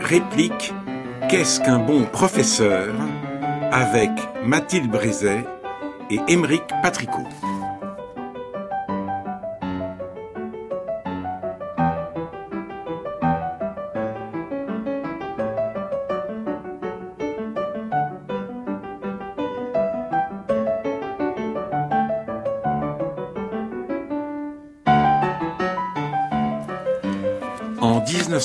Réplique Qu'est-ce qu'un bon professeur avec Mathilde Brézet et Émeric Patricot. En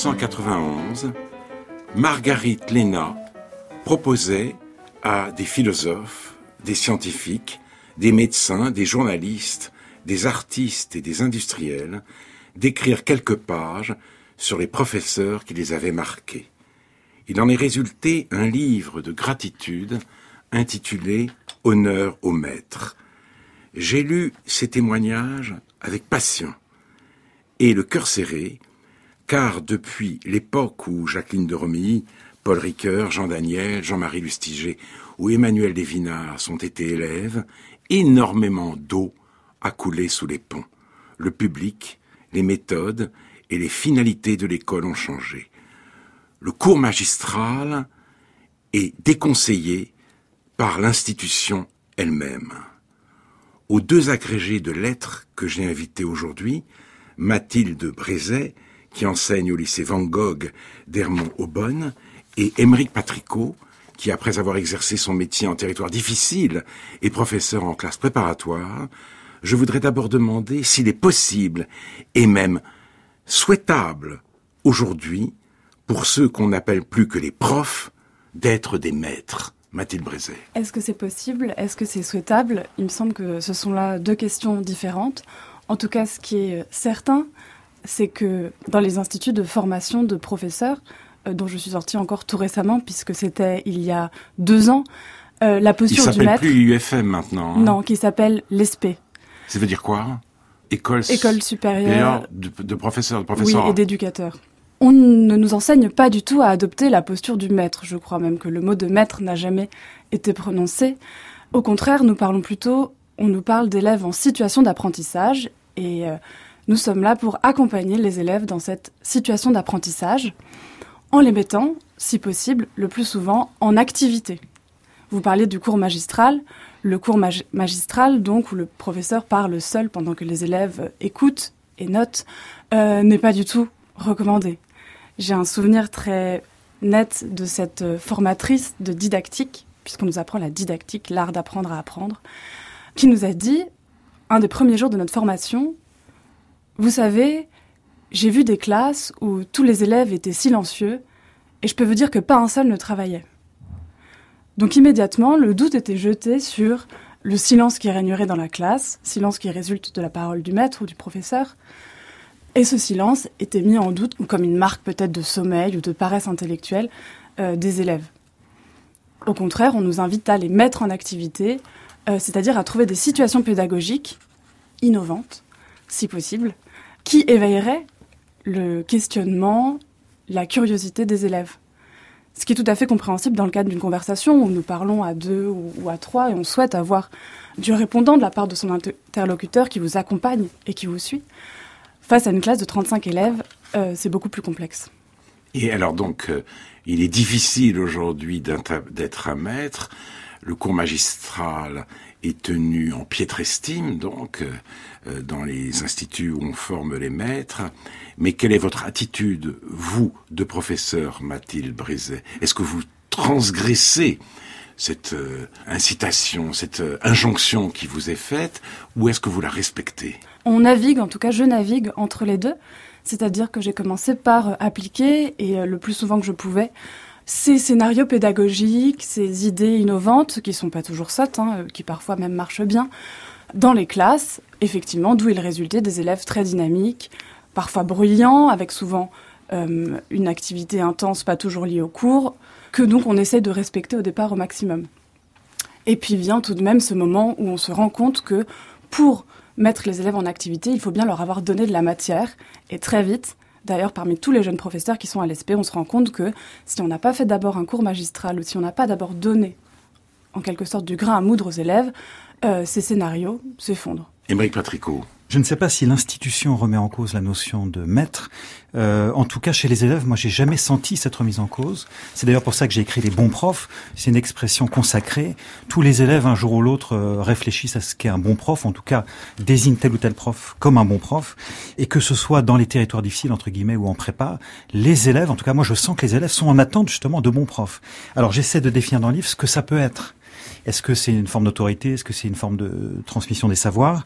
1991, Marguerite Léna proposait à des philosophes, des scientifiques, des médecins, des journalistes, des artistes et des industriels d'écrire quelques pages sur les professeurs qui les avaient marqués. Il en est résulté un livre de gratitude intitulé « Honneur au maître ». J'ai lu ces témoignages avec passion et le cœur serré, car depuis l'époque où Jacqueline de Romilly, Paul Ricoeur, Jean Daniel, Jean-Marie Lustiger ou Emmanuel Desvinards ont été élèves, énormément d'eau a coulé sous les ponts. Le public, les méthodes et les finalités de l'école ont changé. Le cours magistral est déconseillé par l'institution elle-même. Aux deux agrégés de lettres que j'ai invités aujourd'hui, Mathilde Brézet, qui enseigne au lycée Van Gogh d'Hermont-Aubonne, et Émeric Patricot, qui, après avoir exercé son métier en territoire difficile, est professeur en classe préparatoire, je voudrais d'abord demander s'il est possible, et même souhaitable, aujourd'hui, pour ceux qu'on n'appelle plus que les profs, d'être des maîtres. Mathilde Brézet. Est-ce que c'est possible ? Est-ce que c'est souhaitable ? Il me semble que ce sont là deux questions différentes. En tout cas, ce qui est certain, c'est que dans les instituts de formation de professeurs, dont je suis sortie encore tout récemment, puisque c'était il y a 2 ans, la posture du maître... Il s'appelle plus UFM maintenant. Non, qui s'appelle l'ESP. Ça veut dire quoi ? École supérieure de professeurs, Oui, et d'éducateurs. On ne nous enseigne pas du tout à adopter la posture du maître. Je crois même que le mot de maître n'a jamais été prononcé. Au contraire, on nous parle d'élèves en situation d'apprentissage et nous sommes là pour accompagner les élèves dans cette situation d'apprentissage en les mettant, si possible, le plus souvent en activité. Vous parlez du cours magistral. Le cours magistral, donc, où le professeur parle seul pendant que les élèves écoutent et notent, n'est pas du tout recommandé. J'ai un souvenir très net de cette formatrice de didactique, puisqu'on nous apprend la didactique, l'art d'apprendre à apprendre, qui nous a dit, un des premiers jours de notre formation, « Vous savez, j'ai vu des classes où tous les élèves étaient silencieux et je peux vous dire que pas un seul ne travaillait. » Donc immédiatement, le doute était jeté sur le silence qui régnerait dans la classe, silence qui résulte de la parole du maître ou du professeur. Et ce silence était mis en doute comme une marque peut-être de sommeil ou de paresse intellectuelle des élèves. Au contraire, on nous invite à les mettre en activité, c'est-à-dire à trouver des situations pédagogiques innovantes, si possible, qui éveilleraient le questionnement, la curiosité des élèves. Ce qui est tout à fait compréhensible dans le cadre d'une conversation où nous parlons à 2 ou à 3 et on souhaite avoir du répondant de la part de son interlocuteur qui vous accompagne et qui vous suit. Face à une classe de 35 élèves, c'est beaucoup plus complexe. Et alors donc, il est difficile aujourd'hui d'être un maître. Le cours magistral est tenu en piètre estime, donc, dans les instituts où on forme les maîtres. Mais quelle est votre attitude, vous, de professeur Mathilde Brézet ? Est-ce que vous transgressez cette incitation, cette injonction qui vous est faite, ou est-ce que vous la respectez ? On navigue, en tout cas je navigue entre les deux, c'est-à-dire que j'ai commencé par appliquer, et le plus souvent que je pouvais, ces scénarios pédagogiques, ces idées innovantes, qui sont pas toujours sottes, qui parfois même marchent bien, dans les classes, effectivement, d'où il résultait des élèves très dynamiques, parfois bruyants, avec souvent une activité intense, pas toujours liée au cours, que donc on essaie de respecter au départ au maximum. Et puis vient tout de même ce moment où on se rend compte que pour mettre les élèves en activité, il faut bien leur avoir donné de la matière, et très vite, d'ailleurs parmi tous les jeunes professeurs qui sont à l'ESP, on se rend compte que si on n'a pas fait d'abord un cours magistral, ou si on n'a pas d'abord donné, en quelque sorte, du grain à moudre aux élèves, ces scénarios s'effondrent. Émeric Patricot. Je ne sais pas si l'institution remet en cause la notion de maître. En tout cas, chez les élèves, moi, j'ai jamais senti cette remise en cause. C'est d'ailleurs pour ça que j'ai écrit les bons profs. C'est une expression consacrée. Tous les élèves, un jour ou l'autre, réfléchissent à ce qu'est un bon prof, en tout cas, désignent tel ou tel prof comme un bon prof. Et que ce soit dans les territoires difficiles, entre guillemets, ou en prépa, les élèves, en tout cas, moi, je sens que les élèves sont en attente, justement, de bons profs. Alors, j'essaie de définir dans le livre ce que ça peut être. Est-ce que c'est une forme d'autorité? Est-ce que c'est une forme de transmission des savoirs?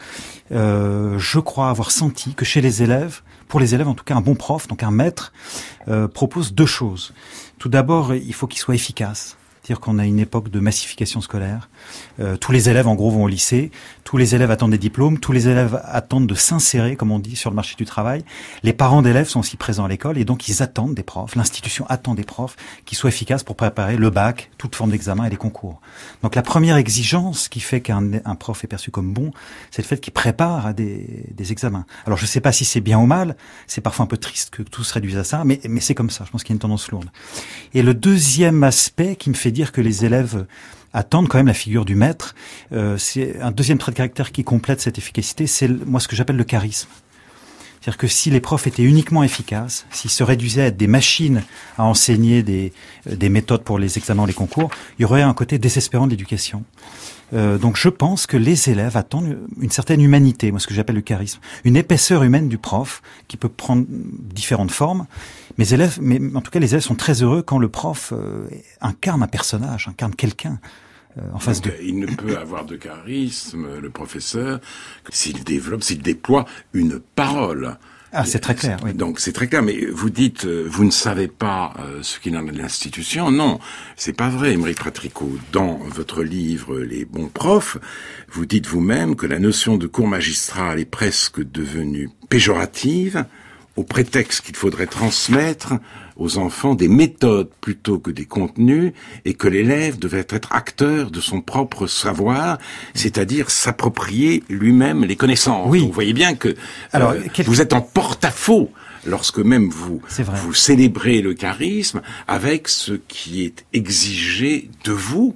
Je crois avoir senti que chez les élèves, pour les élèves en tout cas, un bon prof, donc un maître, propose deux choses. Tout d'abord, il faut qu'il soit efficace. C'est-à-dire qu'on a une époque de massification scolaire. Tous les élèves, en gros, vont au lycée. Tous les élèves attendent des diplômes. Tous les élèves attendent de s'insérer, comme on dit, sur le marché du travail. Les parents d'élèves sont aussi présents à l'école et donc ils attendent des profs. L'institution attend des profs qui soient efficaces pour préparer le bac, toute forme d'examen et les concours. Donc la première exigence qui fait qu'un prof est perçu comme bon, c'est le fait qu'il prépare à des examens. Alors je ne sais pas si c'est bien ou mal. C'est parfois un peu triste que tout se réduise à ça, mais c'est comme ça. Je pense qu'il y a une tendance lourde. Et le deuxième aspect qui me fait dire que les élèves attendent quand même la figure du maître, c'est un deuxième trait de caractère qui complète cette efficacité, c'est moi ce que j'appelle le charisme. C'est-à-dire que si les profs étaient uniquement efficaces, s'ils se réduisaient à être des machines à enseigner des méthodes pour les examens, les concours, il y aurait un côté désespérant de l'éducation. Donc je pense que les élèves attendent une certaine humanité, moi ce que j'appelle le charisme, une épaisseur humaine du prof qui peut prendre différentes formes. Mais en tout cas les élèves sont très heureux quand le prof incarne un personnage, incarne quelqu'un en face d'eux. Il ne peut avoir de charisme, le professeur, s'il déploie une parole. Ah, c'est très clair, oui. Donc c'est très clair, mais vous dites, vous ne savez pas ce qu'il en est de l'institution. Non, c'est pas vrai, Émeric Pratricot. Dans votre livre Les bons profs, vous dites vous-même que la notion de cours magistral est presque devenue péjorative, au prétexte qu'il faudrait transmettre aux enfants des méthodes plutôt que des contenus, et que l'élève devait être acteur de son propre savoir, c'est-à-dire s'approprier lui-même les connaissances. Oui. Vous voyez bien que vous êtes en porte-à-faux lorsque même vous célébrez le charisme avec ce qui est exigé de vous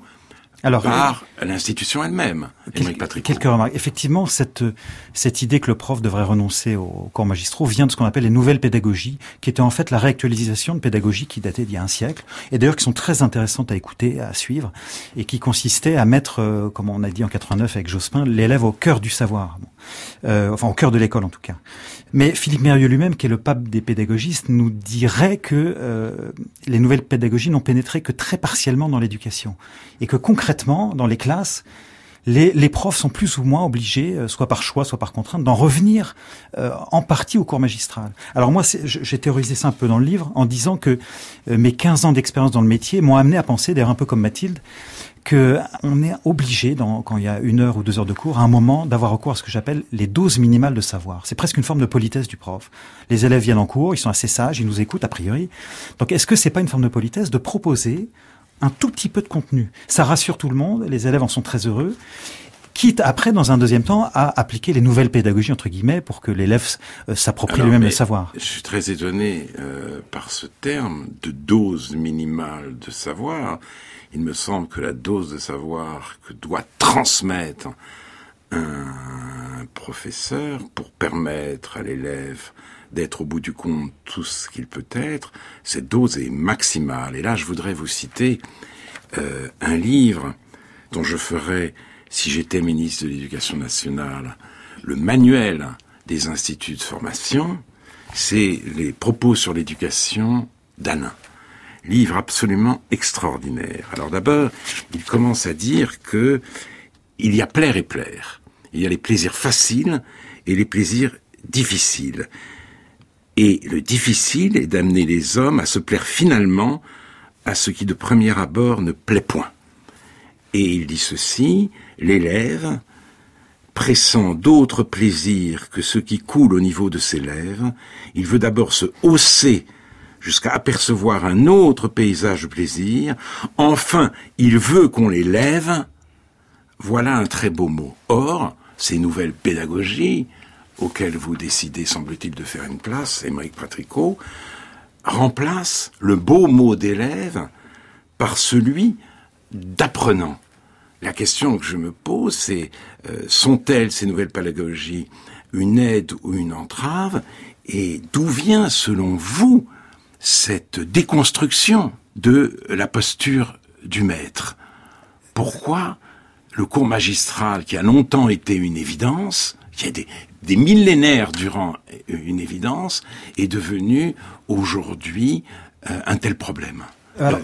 par l'institution elle-même. Quelques remarques. Effectivement, cette idée que le prof devrait renoncer aux cours magistraux vient de ce qu'on appelle les nouvelles pédagogies, qui étaient en fait la réactualisation de pédagogies qui dataient d'il y a un siècle, et d'ailleurs qui sont très intéressantes à écouter, à suivre, et qui consistaient à mettre, comme on a dit en 89 avec Jospin, l'élève au cœur du savoir. Enfin au cœur de l'école en tout cas. Mais Philippe Mérieux lui-même, qui est le pape des pédagogistes, nous dirait que les nouvelles pédagogies n'ont pénétré que très partiellement dans l'éducation, et que concrètement, dans les classes, les profs sont plus ou moins obligés, soit par choix, soit par contrainte, d'en revenir en partie au cours magistral. Alors moi, j'ai théorisé ça un peu dans le livre, en disant que mes 15 ans d'expérience dans le métier m'ont amené à penser, d'ailleurs un peu comme Mathilde, qu'on est obligé, quand il y a 1 heure ou 2 heures de cours, à un moment, d'avoir recours à ce que j'appelle les doses minimales de savoir. C'est presque une forme de politesse du prof. Les élèves viennent en cours, ils sont assez sages, ils nous écoutent a priori. Donc est-ce que c'est pas une forme de politesse de proposer un tout petit peu de contenu? Ça rassure tout le monde, les élèves en sont très heureux. Quitte après, dans un deuxième temps, à appliquer les nouvelles pédagogies, entre guillemets, pour que l'élève s'approprie lui-même le savoir. Je suis très étonné par ce terme de dose minimale de savoir. Il me semble que la dose de savoir que doit transmettre un professeur pour permettre à l'élève d'être au bout du compte tout ce qu'il peut être, cette dose est maximale. Et là, je voudrais vous citer un livre dont je ferai, si j'étais ministre de l'Éducation nationale, le manuel des instituts de formation, c'est les propos sur l'éducation d'Alain. Livre absolument extraordinaire. Alors d'abord, il commence à dire que il y a plaire et plaire. Il y a les plaisirs faciles et les plaisirs difficiles. Et le difficile est d'amener les hommes à se plaire finalement à ce qui de premier abord ne plaît point. Et il dit ceci, l'élève, pressant d'autres plaisirs que ceux qui coulent au niveau de ses lèvres, il veut d'abord se hausser jusqu'à apercevoir un autre paysage de plaisir. Enfin, il veut qu'on les lève. Voilà un très beau mot. Or, ces nouvelles pédagogies, auxquelles vous décidez, semble-t-il, de faire une place, Émeric Pratricot, remplacent le beau mot d'élève par celui d'apprenant. La question que je me pose, c'est, sont-elles, ces nouvelles pédagogies, une aide ou une entrave? Et d'où vient, selon vous, cette déconstruction de la posture du maître? Pourquoi le cours magistral, qui a longtemps été une évidence, qui a des millénaires durant une évidence, est devenu aujourd'hui un tel problème? Alors,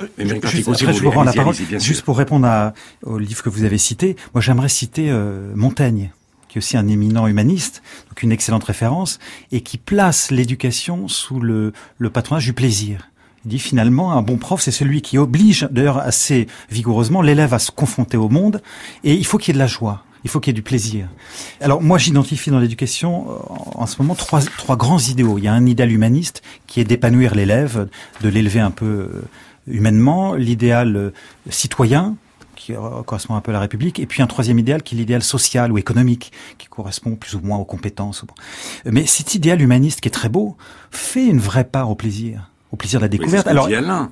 je vous rends la parole. Juste pour répondre au livre que vous avez cité, moi j'aimerais citer Montaigne, qui est aussi un éminent humaniste, donc une excellente référence, et qui place l'éducation sous le patronage du plaisir. Il dit finalement, un bon prof, c'est celui qui oblige, d'ailleurs assez vigoureusement, l'élève à se confronter au monde, et il faut qu'il y ait de la joie. Il faut qu'il y ait du plaisir. Alors moi, j'identifie dans l'éducation en ce moment trois grands idéaux. Il y a un idéal humaniste qui est d'épanouir l'élève, de l'élever un peu humainement, l'idéal citoyen qui correspond un peu à la République, et puis un troisième idéal qui est l'idéal social ou économique, qui correspond plus ou moins aux compétences. Mais cet idéal humaniste qui est très beau fait une vraie part au plaisir de la découverte. Alors,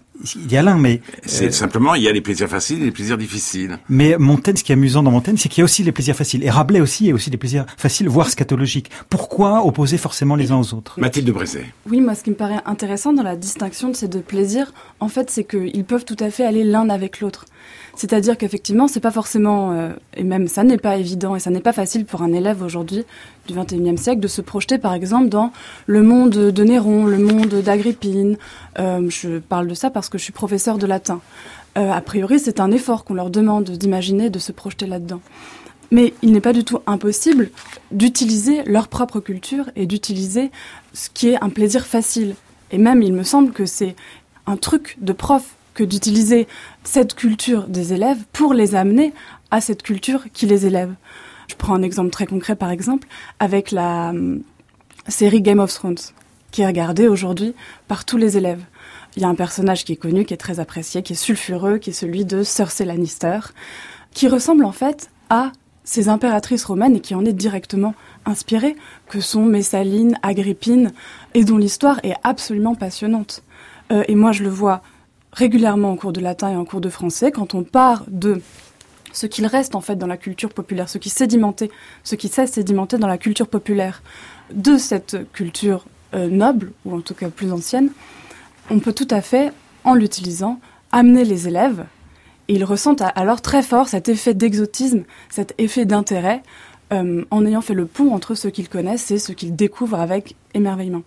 il y a l'un, mais c'est simplement il y a les plaisirs faciles et les plaisirs difficiles. Mais Montaigne, ce qui est amusant dans Montaigne, c'est qu'il y a aussi les plaisirs faciles. Et Rabelais aussi, il y a aussi des plaisirs faciles, voire scatologiques. Pourquoi opposer forcément les uns aux autres? Mathilde Brézet. Oui, moi, ce qui me paraît intéressant dans la distinction de ces deux plaisirs, en fait, c'est qu'ils peuvent tout à fait aller l'un avec l'autre. C'est-à-dire qu'effectivement, c'est pas forcément, et même ça n'est pas évident, et ça n'est pas facile pour un élève aujourd'hui du XXIe siècle de se projeter, par exemple, dans le monde de Néron, le monde d'Agrippine. Je parle de ça parce que je suis professeure de latin. A priori, c'est un effort qu'on leur demande d'imaginer, de se projeter là-dedans. Mais il n'est pas du tout impossible d'utiliser leur propre culture et d'utiliser ce qui est un plaisir facile. Et même, il me semble que c'est un truc de prof que d'utiliser cette culture des élèves pour les amener à cette culture qui les élève. Je prends un exemple très concret, par exemple, avec la série Game of Thrones, qui est regardée aujourd'hui par tous les élèves. Il y a un personnage qui est connu, qui est très apprécié, qui est sulfureux, qui est celui de Cersei Lannister, qui ressemble en fait à ces impératrices romaines et qui en est directement inspirée, que sont Messaline, Agrippine, et dont l'histoire est absolument passionnante. Et moi, je le vois régulièrement en cours de latin et en cours de français, quand on part de ce qu'il reste en fait dans la culture populaire, ce qui s'est sédimenté dans la culture populaire, de cette culture noble, ou en tout cas plus ancienne, on peut tout à fait, en l'utilisant, amener les élèves, et ils ressentent alors très fort cet effet d'exotisme, cet effet d'intérêt, en ayant fait le pont entre ce qu'ils connaissent et ce qu'ils découvrent avec émerveillement.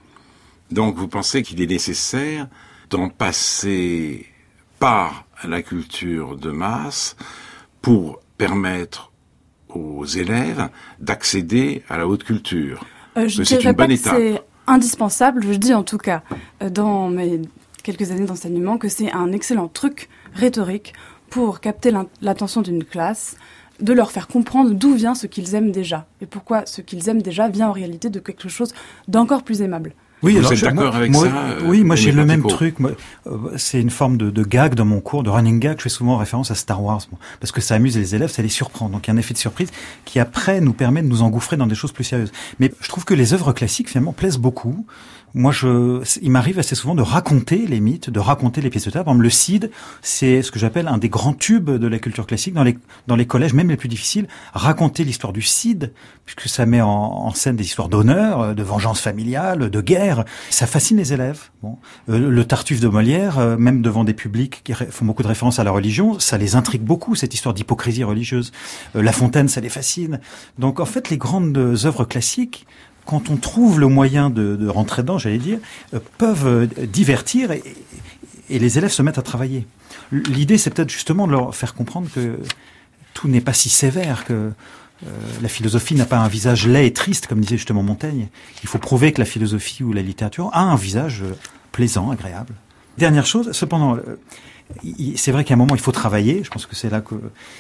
Donc vous pensez qu'il est nécessaire d'en passer par la culture de masse pour permettre aux élèves d'accéder à la haute culture? Je dirais pas que c'est indispensable, je dis en tout cas dans mes quelques années d'enseignement que c'est un excellent truc rhétorique pour capter l'attention d'une classe, de leur faire comprendre d'où vient ce qu'ils aiment déjà et pourquoi ce qu'ils aiment déjà vient en réalité de quelque chose d'encore plus aimable. Oui, vous êtes d'accord avec ça? Oui, moi j'ai le même truc. C'est une forme de gag dans mon cours, de running gag. Je fais souvent référence à Star Wars, parce que ça amuse les élèves, ça les surprend. Donc il y a un effet de surprise qui après nous permet de nous engouffrer dans des choses plus sérieuses. Mais je trouve que les œuvres classiques finalement plaisent beaucoup. Moi, il m'arrive assez souvent de raconter les mythes, de raconter les pièces de théâtre. Par exemple, le Cid, c'est ce que j'appelle un des grands tubes de la culture classique dans les collèges, même les plus difficiles. Raconter l'histoire du Cid, puisque ça met en scène des histoires d'honneur, de vengeance familiale, de guerre. Ça fascine les élèves. Bon. Le Tartuffe de Molière, même devant des publics qui font beaucoup de références à la religion, ça les intrigue beaucoup, cette histoire d'hypocrisie religieuse. La Fontaine, ça les fascine. Donc, en fait, les grandes œuvres classiques, quand on trouve le moyen de rentrer dedans, j'allais dire, peuvent divertir et les élèves se mettent à travailler. L'idée, c'est peut-être justement de leur faire comprendre que tout n'est pas si sévère, que la philosophie n'a pas un visage laid et triste, comme disait justement Montaigne. Il faut prouver que la philosophie ou la littérature a un visage plaisant, agréable. Dernière chose, cependant, c'est vrai qu'à un moment il faut travailler. Je pense que c'est là que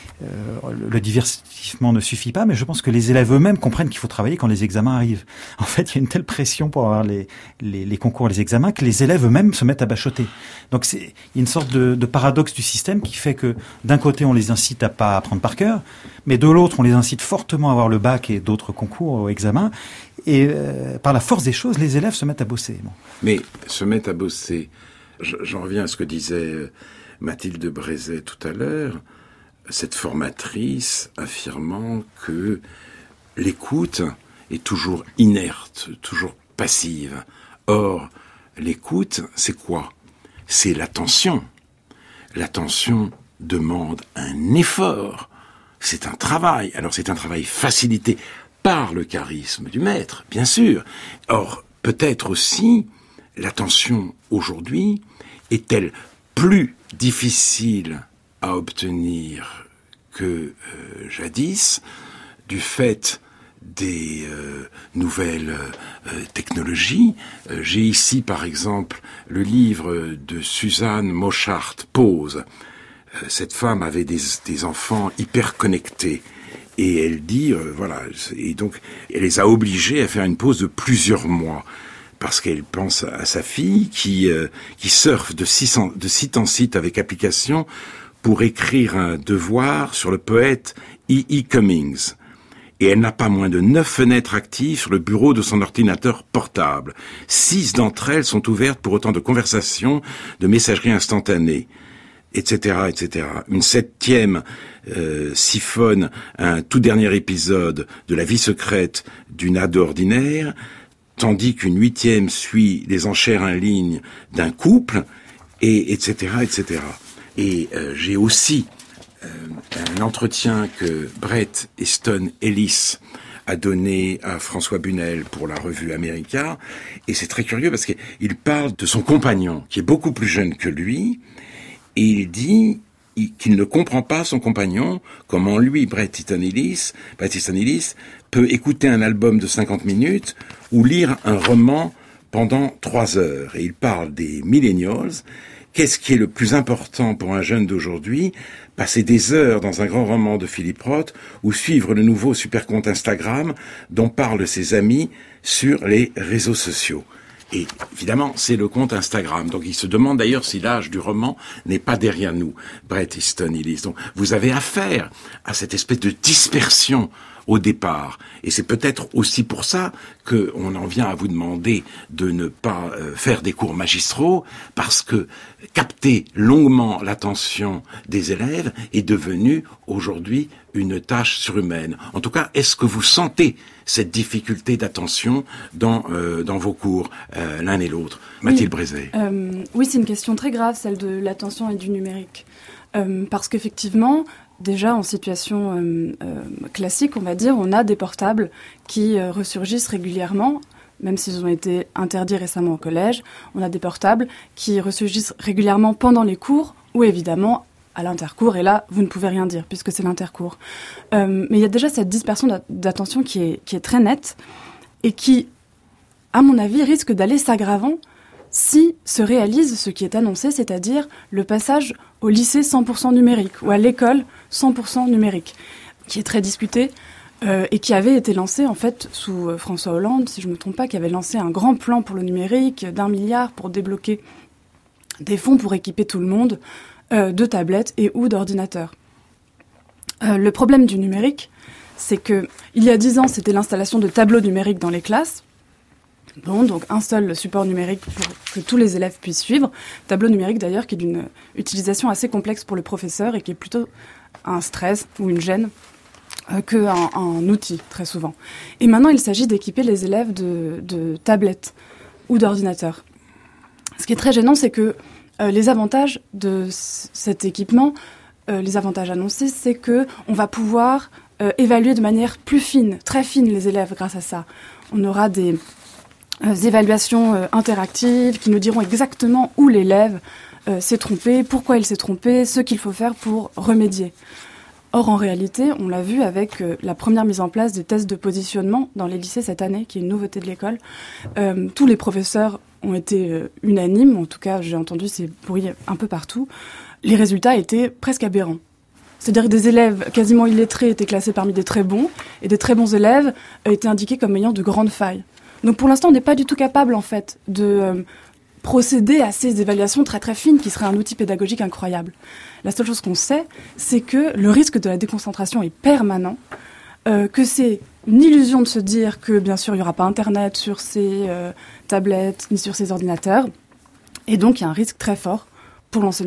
le divertissement ne suffit pas, mais je pense que les élèves eux-mêmes comprennent qu'il faut travailler quand les examens arrivent. En fait, il y a une telle pression pour avoir les concours, les examens, que les élèves eux-mêmes se mettent à bachoter. Donc il y a une sorte de paradoxe du système qui fait que d'un côté on les incite à pas apprendre par cœur, mais de l'autre on les incite fortement à avoir le bac et d'autres concours aux examens. Et par la force des choses, les élèves se mettent à bosser. Bon. Mais se mettent à bosser. J'en reviens à ce que disait Mathilde Brézet tout à l'heure, cette formatrice affirmant que l'écoute est toujours inerte, toujours passive. Or, l'écoute, c'est quoi? C'est l'attention. L'attention demande un effort. C'est un travail. Alors c'est un travail facilité par le charisme du maître, bien sûr. Or, peut-être aussi, l'attention aujourd'hui est-elle plus difficile à obtenir que jadis, du fait des nouvelles technologies. J'ai ici, par exemple, le livre de Suzanne Mochart, Pause. Cette femme avait des enfants hyper connectés. Et elle dit, voilà, et donc elle les a obligés à faire une pause de plusieurs mois. Parce qu'elle pense à sa fille qui surfe de site en site avec application pour écrire un devoir sur le poète E.E. Cummings. Et elle n'a pas moins de 9 fenêtres actives sur le bureau de son ordinateur portable. 6 d'entre elles sont ouvertes pour autant de conversations, de messagerie instantanée, etc., etc. Une 7e siphonne un tout dernier épisode de la vie secrète d'une ado ordinaire, tandis qu'une 8e suit les enchères en ligne d'un couple, et etc., etc. Et j'ai aussi un entretien que Bret Easton Ellis a donné à François Bunel pour la revue America, et c'est très curieux parce qu'il parle de son compagnon, qui est beaucoup plus jeune que lui, et il dit qu'il ne comprend pas son compagnon, comment lui, Bret Easton Ellis, peut écouter un album de 50 minutes ou lire un roman pendant 3 heures. Et il parle des millennials. Qu'est-ce qui est le plus important pour un jeune d'aujourd'hui? Passer des heures dans un grand roman de Philippe Roth ou suivre le nouveau super compte Instagram dont parlent ses amis sur les réseaux sociaux. Et évidemment, c'est le compte Instagram. Donc il se demande d'ailleurs si l'âge du roman n'est pas derrière nous, Bret Easton Ellis. Donc vous avez affaire à cette espèce de dispersion au départ. Et c'est peut-être aussi pour ça qu'on en vient à vous demander de ne pas faire des cours magistraux, parce que capter longuement l'attention des élèves est devenu aujourd'hui une tâche surhumaine. En tout cas, est-ce que vous sentez cette difficulté d'attention dans vos cours, l'un et l'autre? Mathilde Brézé. Oui, c'est une question très grave, celle de l'attention et du numérique. Parce qu'effectivement, déjà en situation classique, on va dire, on a des portables qui ressurgissent régulièrement, même s'ils ont été interdits récemment au collège. On a des portables qui ressurgissent régulièrement pendant les cours, ou évidemment à l'intercours, et là, vous ne pouvez rien dire, puisque c'est l'intercours. Mais il y a déjà cette dispersion d'attention qui est très nette, et qui, à mon avis, risque d'aller s'aggravant si se réalise ce qui est annoncé, c'est-à-dire le passage au lycée 100% numérique, ou à l'école 100% numérique, qui est très discuté, et qui avait été lancé, en fait, sous François Hollande, si je ne me trompe pas, qui avait lancé un grand plan pour le numérique, d'1 milliard pour débloquer des fonds pour équiper tout le monde de tablettes et ou d'ordinateurs. Le problème du numérique, c'est que il y a 10 ans, c'était l'installation de tableaux numériques dans les classes. Bon, donc un seul support numérique pour que tous les élèves puissent suivre. Tableau numérique d'ailleurs qui est d'une utilisation assez complexe pour le professeur et qui est plutôt un stress ou une gêne qu'un outil, très souvent. Et maintenant, il s'agit d'équiper les élèves de tablettes ou d'ordinateurs. Ce qui est très gênant, c'est que les avantages de cet équipement, les avantages annoncés, c'est que on va pouvoir évaluer de manière plus fine, très fine, les élèves grâce à ça. On aura des évaluations interactives qui nous diront exactement où l'élève s'est trompé, pourquoi il s'est trompé, ce qu'il faut faire pour remédier. Or, en réalité, on l'a vu avec la première mise en place des tests de positionnement dans les lycées cette année, qui est une nouveauté de l'école. Tous les professeurs ont été unanimes, en tout cas j'ai entendu ces bruits un peu partout. Les résultats étaient presque aberrants. C'est-à-dire que des élèves quasiment illettrés étaient classés parmi des très bons, et des très bons élèves étaient indiqués comme ayant de grandes failles. Donc pour l'instant, on n'est pas du tout capable, en fait, de procéder à ces évaluations très très fines qui seraient un outil pédagogique incroyable. La seule chose qu'on sait, c'est que le risque de la déconcentration est permanent, que c'est une illusion de se dire que, bien sûr, il n'y aura pas Internet sur ces tablettes ni sur ces ordinateurs, et donc il y a un risque très fort pour l'enseignement.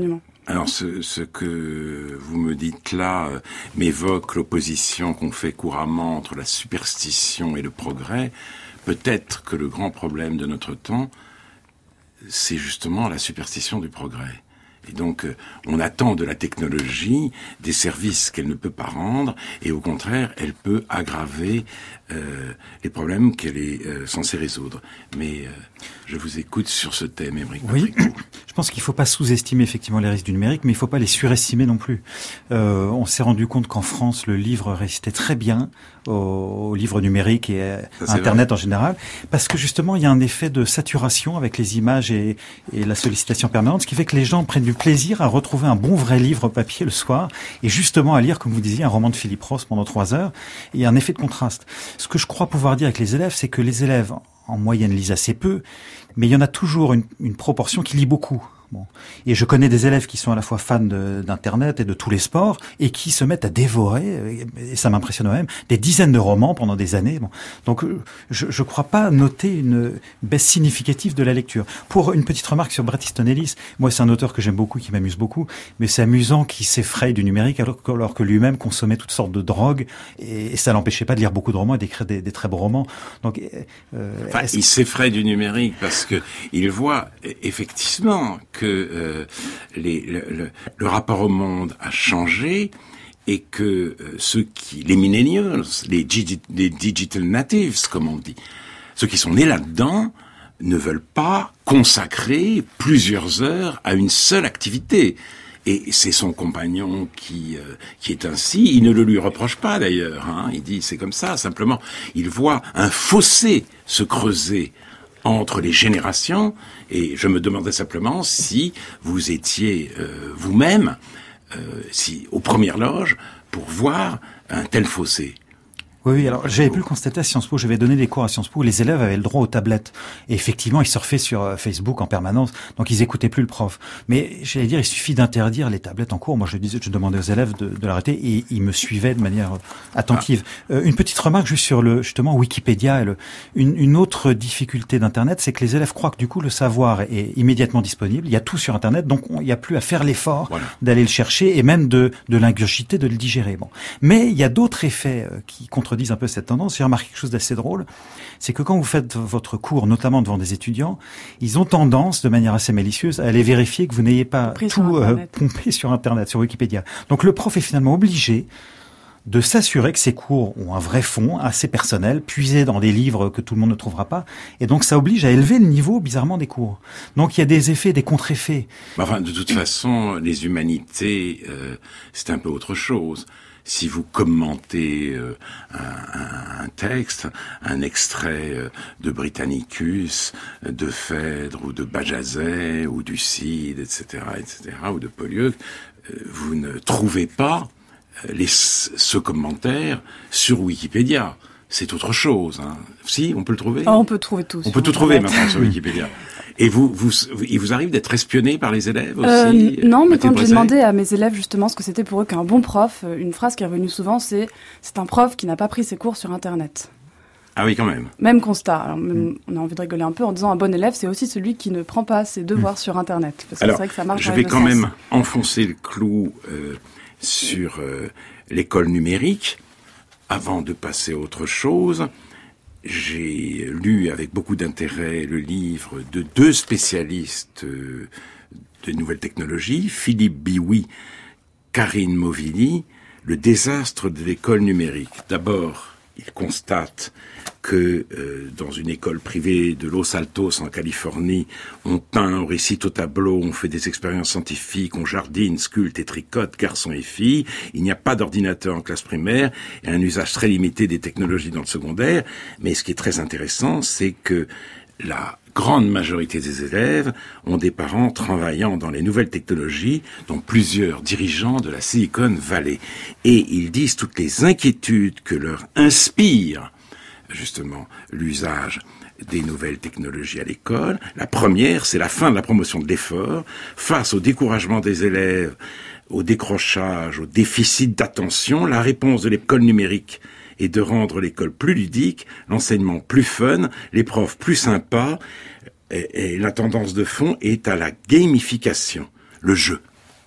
Alors, ce que vous me dites là m'évoque l'opposition qu'on fait couramment entre la superstition et le progrès. Peut-être que le grand problème de notre temps, c'est justement la superstition du progrès. Et donc, on attend de la technologie des services qu'elle ne peut pas rendre, et au contraire, elle peut aggraver les problèmes qu'elle est censée résoudre. Mais je vous écoute sur ce thème, Émeric Oui, Patricot. je pense qu'il ne faut pas sous-estimer effectivement les risques du numérique, mais il ne faut pas les surestimer non plus. On s'est rendu compte qu'en France, le livre résistait très bien au livre numérique et à Internet en général, parce que justement, il y a un effet de saturation avec les images et la sollicitation permanente, ce qui fait que les gens prennent du plaisir à retrouver un bon vrai livre papier le soir, et justement à lire, comme vous disiez, un roman de Philippe Ross pendant 3 heures, et il y a un effet de contraste. Ce que je crois pouvoir dire avec les élèves, c'est que les élèves, en moyenne, lisent assez peu, mais il y en a toujours une proportion qui lit beaucoup. Bon. Et je connais des élèves qui sont à la fois fans d'Internet et de tous les sports et qui se mettent à dévorer, et ça m'impressionne même, des dizaines de romans pendant des années. Bon. Donc je crois pas noter une baisse significative de la lecture. Pour une petite remarque sur Bret Easton Ellis, moi c'est un auteur que j'aime beaucoup, qui m'amuse beaucoup, mais c'est amusant qu'il s'effraie du numérique alors que lui-même consommait toutes sortes de drogues et ça l'empêchait pas de lire beaucoup de romans et d'écrire des très beaux romans. Donc, il s'effraie du numérique parce que il voit effectivement que le rapport au monde a changé et que les millennials, les digital natives, comme on dit, ceux qui sont nés là-dedans, ne veulent pas consacrer plusieurs heures à une seule activité. Et c'est son compagnon qui est ainsi. Il ne le lui reproche pas d'ailleurs. Hein. Il dit c'est comme ça. Simplement, il voit un fossé se creuser entre les générations, et je me demandais simplement si vous étiez vous-même aux premières loges pour voir un tel fossé. Oui, alors j'avais pu le constater à Sciences Po, j'avais donné des cours à Sciences Po où les élèves avaient le droit aux tablettes. Et effectivement, ils surfaient sur Facebook en permanence, donc ils écoutaient plus le prof. Mais j'allais dire, il suffit d'interdire les tablettes en cours. Moi, je demandais aux élèves de l'arrêter et ils me suivaient de manière attentive. Une petite remarque juste sur justement Wikipédia. Une autre difficulté d'Internet, c'est que les élèves croient que du coup le savoir est immédiatement disponible. Il y a tout sur Internet, donc il n'y a plus à faire l'effort d'aller le chercher et même de l'ingurgiter, de le digérer. Bon. Mais il y a d'autres effets qui contredisent un peu cette tendance. J'ai remarqué quelque chose d'assez drôle, c'est que quand vous faites votre cours, notamment devant des étudiants, ils ont tendance, de manière assez malicieuse, à aller vérifier que vous n'ayez pas tout pompé sur Internet, sur Wikipédia. Donc le prof est finalement obligé de s'assurer que ses cours ont un vrai fond, assez personnel, puisé dans des livres que tout le monde ne trouvera pas. Et donc ça oblige à élever le niveau, bizarrement, des cours. Donc il y a des effets, des contre-effets. Enfin, de toute façon, les humanités, c'est un peu autre chose. Si vous commentez un texte, un extrait de Britannicus, de Phèdre ou de Bajazet ou du Cid, etc., ou de Polyeucte, vous ne trouvez pas ce commentaire sur Wikipédia. C'est autre chose. Hein. Si, on peut le trouver. On peut trouver tout. On peut tout trouver maintenant sur Wikipédia. Et il vous arrive d'être espionné par les élèves aussi Non, mais quand j'ai demandé à mes élèves justement ce que c'était pour eux qu'un bon prof, une phrase qui est revenue souvent, c'est un prof qui n'a pas pris ses cours sur Internet. Ah oui, quand même. Même constat. Alors, on a envie de rigoler un peu en disant un bon élève, c'est aussi celui qui ne prend pas ses devoirs sur Internet. Parce que alors, c'est vrai que ça marche je vais quand même enfoncer le clou sur l'école numérique. Avant de passer à autre chose, j'ai lu avec beaucoup d'intérêt le livre de 2 spécialistes de nouvelles technologies, Philippe Biouy, Karine Movili, Le désastre de l'école numérique. D'abord, il constate que dans une école privée de Los Altos en Californie, on peint, on récite au tableau, on fait des expériences scientifiques, on jardine, sculpte et tricote, garçons et filles. Il n'y a pas d'ordinateur en classe primaire et un usage très limité des technologies dans le secondaire. Mais ce qui est très intéressant, c'est que la grande majorité des élèves ont des parents travaillant dans les nouvelles technologies, dont plusieurs dirigeants de la Silicon Valley. Et ils disent toutes les inquiétudes que leur inspire justement l'usage des nouvelles technologies à l'école. La première, c'est la fin de la promotion de l'effort face au découragement des élèves, au décrochage, au déficit d'attention. La réponse de l'école numérique est de rendre l'école plus ludique, l'enseignement plus fun, les profs plus sympas, et la tendance de fond est à la gamification, le jeu.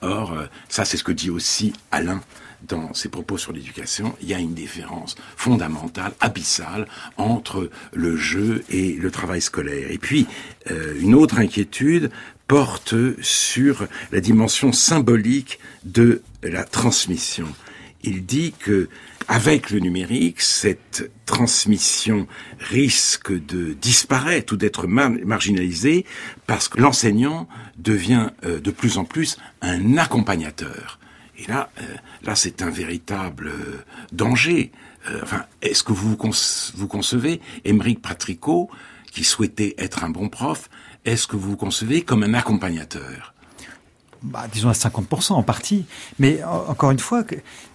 Or, ça c'est ce que dit aussi Alain dans ses propos sur l'éducation. Il y a une différence fondamentale, abyssale, entre le jeu et le travail scolaire. Et puis, une autre inquiétude porte sur la dimension symbolique de la transmission. Il dit que avec le numérique, cette transmission risque de disparaître ou d'être marginalisée parce que l'enseignant devient de plus en plus un accompagnateur. Et là, c'est un véritable danger. Est-ce que vous concevez Émeric Patricot, qui souhaitait être un bon prof, est-ce que vous vous concevez comme un accompagnateur ? Disons à 50% en partie. Mais encore une fois,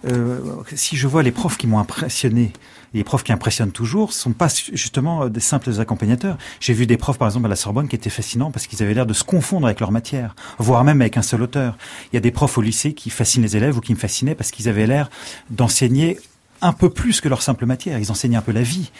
si je vois les profs qui m'ont impressionné, les profs qui impressionnent toujours, sont pas justement des simples accompagnateurs. J'ai vu des profs, par exemple, à la Sorbonne, qui étaient fascinants parce qu'ils avaient l'air de se confondre avec leur matière, voire même avec un seul auteur. Il y a des profs au lycée qui fascinent les élèves ou qui me fascinaient parce qu'ils avaient l'air d'enseigner un peu plus que leur simple matière. Ils enseignaient un peu la vie.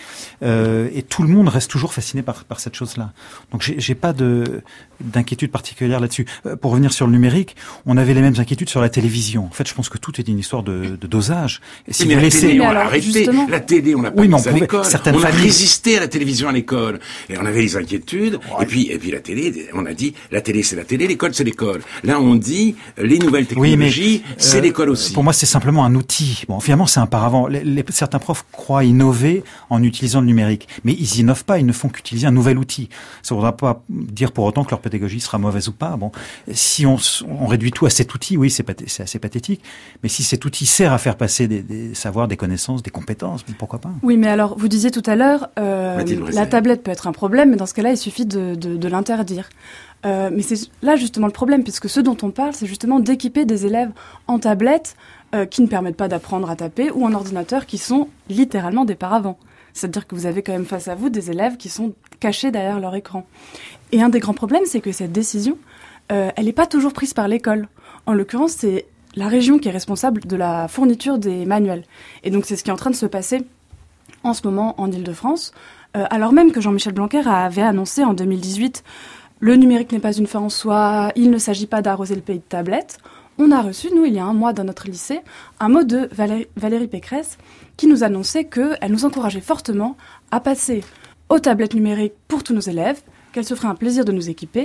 Et tout le monde reste toujours fasciné par cette chose-là. Donc j'ai pas d'inquiétude particulière là-dessus. Pour revenir sur le numérique, on avait les mêmes inquiétudes sur la télévision. En fait, je pense que tout est une histoire de dosage. Et si mais vous la laissez... télé, on l'a arrêté. La télé, on n'a pas mis ça à l'école. On a résisté à la télévision à l'école. Et on avait les inquiétudes. Ouais. Et puis la télé, on a dit, la télé c'est la télé, l'école c'est l'école. Là, on dit, les nouvelles technologies, c'est l'école aussi. Pour moi, c'est simplement un outil. Bon, finalement, c'est un paravent. Certains profs croient innover en utilisant le numérique, mais ils innovent pas, ils ne font qu'utiliser un nouvel outil. Ça ne voudra pas dire pour autant que leur pédagogie sera mauvaise ou pas. Bon, si on réduit tout à cet outil, oui, c'est assez pathétique, mais si cet outil sert à faire passer des savoirs, des connaissances, des compétences, pourquoi pas ? Oui, mais alors, vous disiez tout à l'heure, la tablette peut être un problème, mais dans ce cas-là, il suffit de l'interdire. Mais c'est là justement le problème, puisque ce dont on parle, c'est justement d'équiper des élèves en tablette qui ne permettent pas d'apprendre à taper, ou en ordinateur qui sont littéralement des paravents. C'est-à-dire que vous avez quand même face à vous des élèves qui sont cachés derrière leur écran. Et un des grands problèmes, c'est que cette décision, elle n'est pas toujours prise par l'école. En l'occurrence, c'est la région qui est responsable de la fourniture des manuels. Et donc c'est ce qui est en train de se passer en ce moment en Île-de-France, alors même que Jean-Michel Blanquer avait annoncé en 2018 « Le numérique n'est pas une fin en soi, il ne s'agit pas d'arroser le pays de tablettes », on a reçu, nous, il y a un mois dans notre lycée, un mot de Valérie Pécresse qui nous annonçait qu'elle nous encourageait fortement à passer aux tablettes numériques pour tous nos élèves, qu'elle se ferait un plaisir de nous équiper,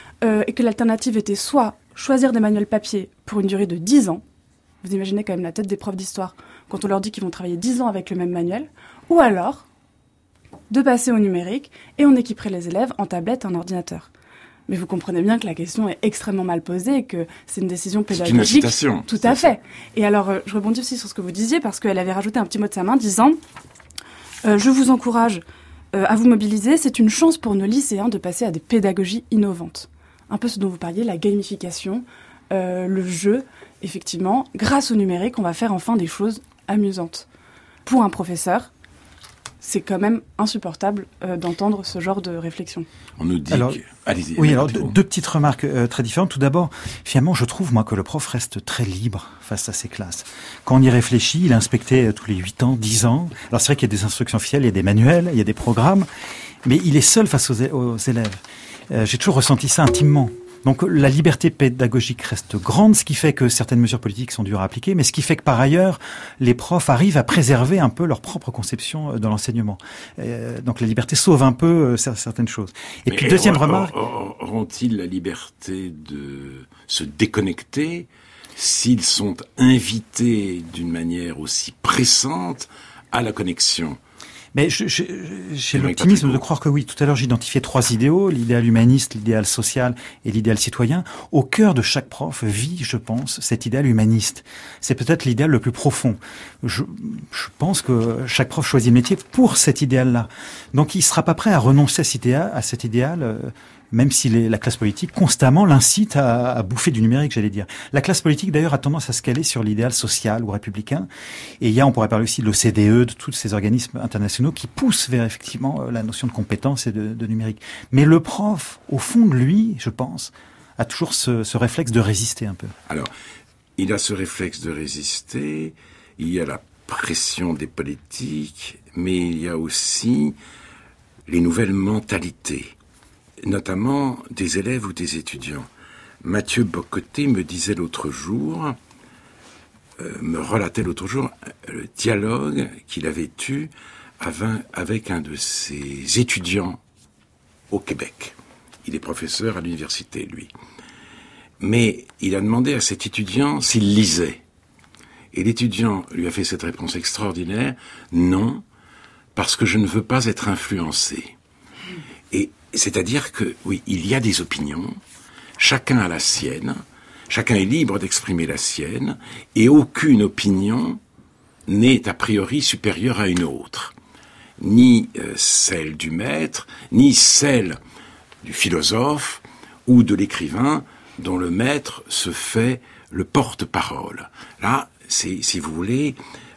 et que l'alternative était soit choisir des manuels papier pour une durée de 10 ans, vous imaginez quand même la tête des profs d'histoire quand on leur dit qu'ils vont travailler 10 ans avec le même manuel, ou alors de passer au numérique et on équiperait les élèves en tablette et en ordinateur. Mais vous comprenez bien que la question est extrêmement mal posée et que c'est une décision pédagogique. C'est une incitation. Tout à fait. Et alors, je rebondis aussi sur ce que vous disiez, parce qu'elle avait rajouté un petit mot de sa main disant « Je vous encourage à vous mobiliser, c'est une chance pour nos lycéens de passer à des pédagogies innovantes. » Un peu ce dont vous parliez, la gamification, le jeu. Effectivement, grâce au numérique, on va faire enfin des choses amusantes. Pour un professeur, c'est quand même insupportable d'entendre ce genre de réflexion. On nous dit allez-y. Oui, alors deux petites remarques très différentes. Tout d'abord, finalement, je trouve, moi, que le prof reste très libre face à ses classes. Quand on y réfléchit, il est inspecté tous les 8 ans, 10 ans. Alors c'est vrai qu'il y a des instructions officielles, il y a des manuels, il y a des programmes, mais il est seul face aux élèves. J'ai toujours ressenti ça intimement. Donc la liberté pédagogique reste grande, ce qui fait que certaines mesures politiques sont dures à appliquer, mais ce qui fait que par ailleurs, les profs arrivent à préserver un peu leur propre conception de l'enseignement. Donc la liberté sauve un peu certaines choses. Et puis deuxième remarque... Auront-ils la liberté de se déconnecter s'ils sont invités d'une manière aussi pressante à la connexion ? Mais j'ai l'optimisme de croire que oui. Tout à l'heure, j'identifiais 3 idéaux, l'idéal humaniste, l'idéal social et l'idéal citoyen. Au cœur de chaque prof vit, je pense, cet idéal humaniste. C'est peut-être l'idéal le plus profond. Je pense que chaque prof choisit le métier pour cet idéal-là. Donc, il sera pas prêt à renoncer à cet idéal, même si la classe politique constamment l'incite à bouffer du numérique, j'allais dire. La classe politique, d'ailleurs, a tendance à se caler sur l'idéal social ou républicain. Et il y a, on pourrait parler aussi de l'OCDE, de tous ces organismes internationaux qui poussent vers, effectivement, la notion de compétence et de numérique. Mais le prof, au fond de lui, je pense, a toujours ce réflexe de résister un peu. Alors, il a ce réflexe de résister, il y a la pression des politiques, mais il y a aussi les nouvelles mentalités, notamment des élèves ou des étudiants. Mathieu Bocoté me disait l'autre jour, me relatait l'autre jour, le dialogue qu'il avait eu avec un de ses étudiants au Québec. Il est professeur à l'université, lui. Mais il a demandé à cet étudiant s'il lisait. Et l'étudiant lui a fait cette réponse extraordinaire, non, parce que je ne veux pas être influencé. Et c'est-à-dire que, oui, il y a des opinions, chacun a la sienne, chacun est libre d'exprimer la sienne, et aucune opinion n'est a priori supérieure à une autre. Ni celle du maître, ni celle du philosophe ou de l'écrivain dont le maître se fait le porte-parole. Là, c'est, si vous voulez,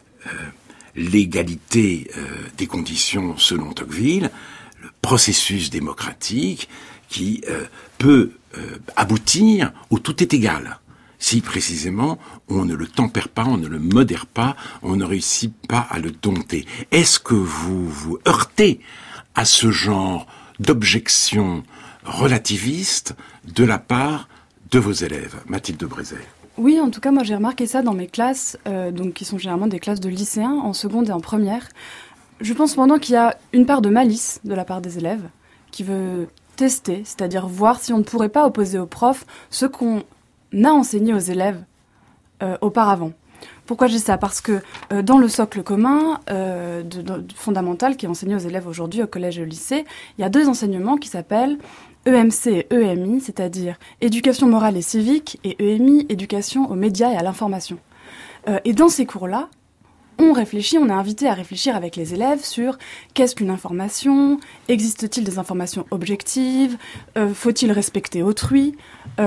l'égalité des conditions selon Tocqueville, le processus démocratique qui peut aboutir au tout est égal. Si précisément on ne le tempère pas, on ne le modère pas, on ne réussit pas à le dompter. Est-ce que vous vous heurtez à ce genre d'objection relativiste de la part de vos élèves, Mathilde Brézet? Oui, en tout cas, moi j'ai remarqué ça dans mes classes, donc qui sont généralement des classes de lycéens en seconde et en première. Je pense cependant qu'il y a une part de malice de la part des élèves qui veut tester, c'est-à-dire voir si on ne pourrait pas opposer aux profs ce qu'on a enseigné aux élèves auparavant. Pourquoi je dis ça? Parce que dans le socle commun fondamental qui est enseigné aux élèves aujourd'hui au collège et au lycée, il y a 2 enseignements qui s'appellent EMC et EMI, c'est-à-dire éducation morale et civique, et EMI, éducation aux médias et à l'information. Et dans ces cours-là, on réfléchit, on est invité à réfléchir avec les élèves sur qu'est-ce qu'une information, existe-t-il des informations objectives, faut-il respecter autrui.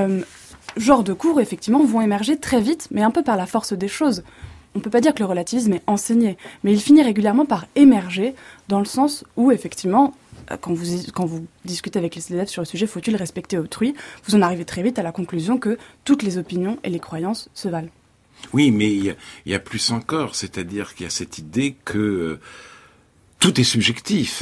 Genre de cours, effectivement, vont émerger très vite, mais un peu par la force des choses. On ne peut pas dire que le relativisme est enseigné, mais il finit régulièrement par émerger dans le sens où, effectivement, quand vous discutez avec les élèves sur le sujet, faut-il respecter autrui, vous en arrivez très vite à la conclusion que toutes les opinions et les croyances se valent. Oui, mais il y a plus encore, c'est-à-dire qu'il y a cette idée que tout est subjectif.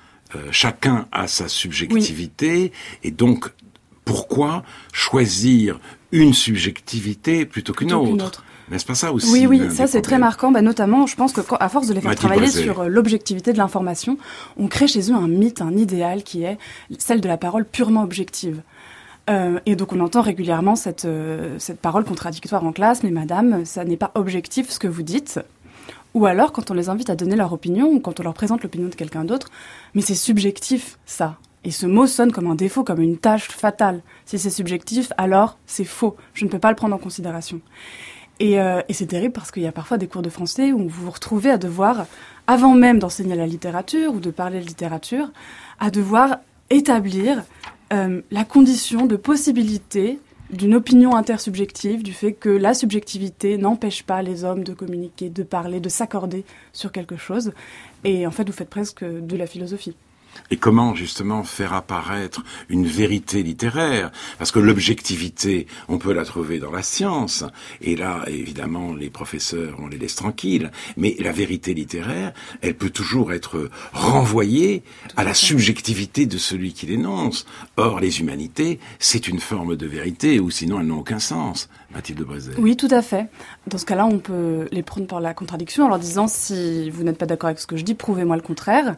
Chacun a sa subjectivité, oui. Et donc, pourquoi choisir une subjectivité plutôt qu'une autre? N'est-ce pas ça aussi? Oui, ça c'est très marquant. Notamment, je pense qu'à force de les faire travailler sur l'objectivité de l'information, on crée chez eux un mythe, un idéal qui est celle de la parole purement objective. Et donc on entend régulièrement cette parole contradictoire en classe, mais madame, ça n'est pas objectif ce que vous dites. Ou alors, quand on les invite à donner leur opinion, ou quand on leur présente l'opinion de quelqu'un d'autre, mais c'est subjectif, ça. Et ce mot sonne comme un défaut, comme une tâche fatale. Si c'est subjectif, alors c'est faux. Je ne peux pas le prendre en considération. Et c'est terrible parce qu'il y a parfois des cours de français où vous vous retrouvez à devoir, avant même d'enseigner la littérature ou de parler de littérature, à devoir établir la condition de possibilité d'une opinion intersubjective, du fait que la subjectivité n'empêche pas les hommes de communiquer, de parler, de s'accorder sur quelque chose. Et en fait, vous faites presque de la philosophie. Et comment, justement, faire apparaître une vérité littéraire? Parce que l'objectivité, on peut la trouver dans la science. Et là, évidemment, les professeurs, on les laisse tranquilles. Mais la vérité littéraire, elle peut toujours être renvoyée à la subjectivité de celui qui l'énonce. Or, les humanités, c'est une forme de vérité, ou sinon elles n'ont aucun sens. Mathilde Brézet. Oui, tout à fait. Dans ce cas-là, on peut les prendre par la contradiction en leur disant, si vous n'êtes pas d'accord avec ce que je dis, prouvez-moi le contraire.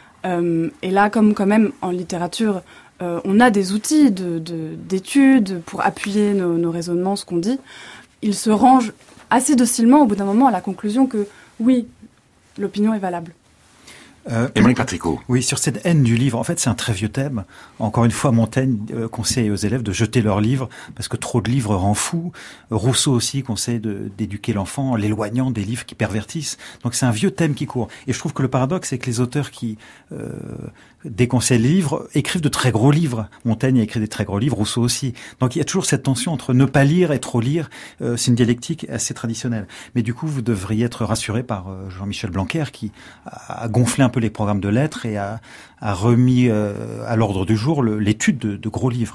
Et là, comme quand même en littérature, on a des outils d'études pour appuyer nos raisonnements, ce qu'on dit, ils se rangent assez docilement au bout d'un moment à la conclusion que oui, l'opinion est valable. Émeric Patricot. Oui, sur cette haine du livre, en fait, c'est un très vieux thème. Encore une fois, Montaigne conseille aux élèves de jeter leurs livres parce que trop de livres rend fou. Rousseau aussi conseille d'éduquer l'enfant en l'éloignant des livres qui pervertissent. Donc c'est un vieux thème qui court. Et je trouve que le paradoxe, c'est que les auteurs qui déconseillent les livres écrivent de très gros livres. Montaigne a écrit des très gros livres, Rousseau aussi. Donc il y a toujours cette tension entre ne pas lire et trop lire. C'est une dialectique assez traditionnelle. Mais du coup, vous devriez être rassuré par Jean-Michel Blanquer qui a gonflé un peu les programmes de lettres et a remis à l'ordre du jour l'étude de gros livres.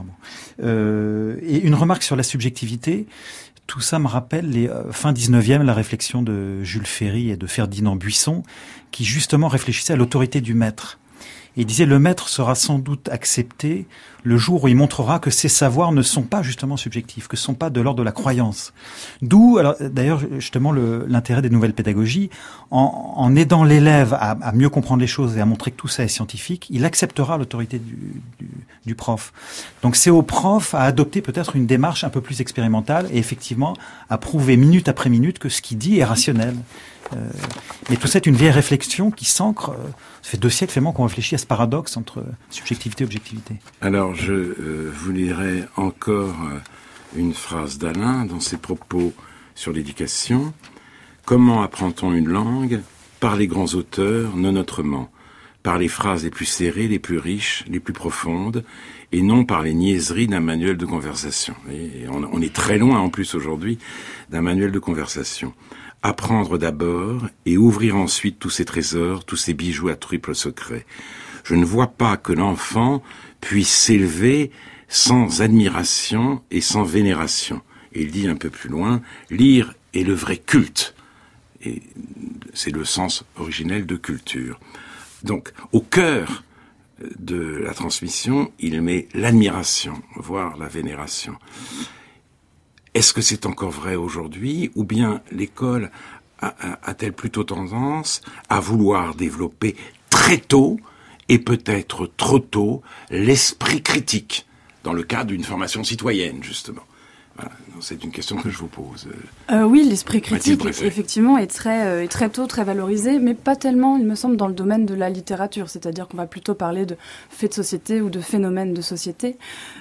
Et une remarque sur la subjectivité, tout ça me rappelle les fin 19e, la réflexion de Jules Ferry et de Ferdinand Buisson, qui justement réfléchissaient à l'autorité du maître. Et il disait, le maître sera sans doute accepté le jour où il montrera que ces savoirs ne sont pas justement subjectifs, que ce ne sont pas de l'ordre de la croyance. D'où, alors, d'ailleurs, justement, l'intérêt des nouvelles pédagogies. En aidant l'élève à mieux comprendre les choses et à montrer que tout ça est scientifique, il acceptera l'autorité du prof. Donc c'est au prof à adopter peut-être une démarche un peu plus expérimentale et effectivement à prouver minute après minute que ce qu'il dit est rationnel. Mais tout ça est une vieille réflexion qui s'ancre. Ça fait 2 siècles finalement qu'on réfléchit à ce paradoxe entre subjectivité et objectivité. Alors je vous lirai encore une phrase d'Alain dans ses propos sur l'éducation. Comment apprend-on une langue? Par les grands auteurs, non autrement. Par les phrases les plus serrées, les plus riches, les plus profondes, et non par les niaiseries d'un manuel de conversation. Et on est très loin en plus aujourd'hui d'un manuel de conversation. Apprendre d'abord et ouvrir ensuite tous ces trésors, tous ces bijoux à triple secret. Je ne vois pas que l'enfant puisse s'élever sans admiration et sans vénération. Et il dit un peu plus loin, lire est le vrai culte. Et c'est le sens originel de culture. Donc, au cœur de la transmission, il met l'admiration, voire la vénération. Est-ce que c'est encore vrai aujourd'hui, ou bien l'école a-t-elle plutôt tendance à vouloir développer très tôt, et peut-être trop tôt, l'esprit critique, dans le cadre d'une formation citoyenne, justement? Voilà, c'est une question que je vous pose. Oui, l'esprit critique, effectivement, est très tôt, très valorisé, mais pas tellement, il me semble, dans le domaine de la littérature. C'est-à-dire qu'on va plutôt parler de faits de société ou de phénomènes de société.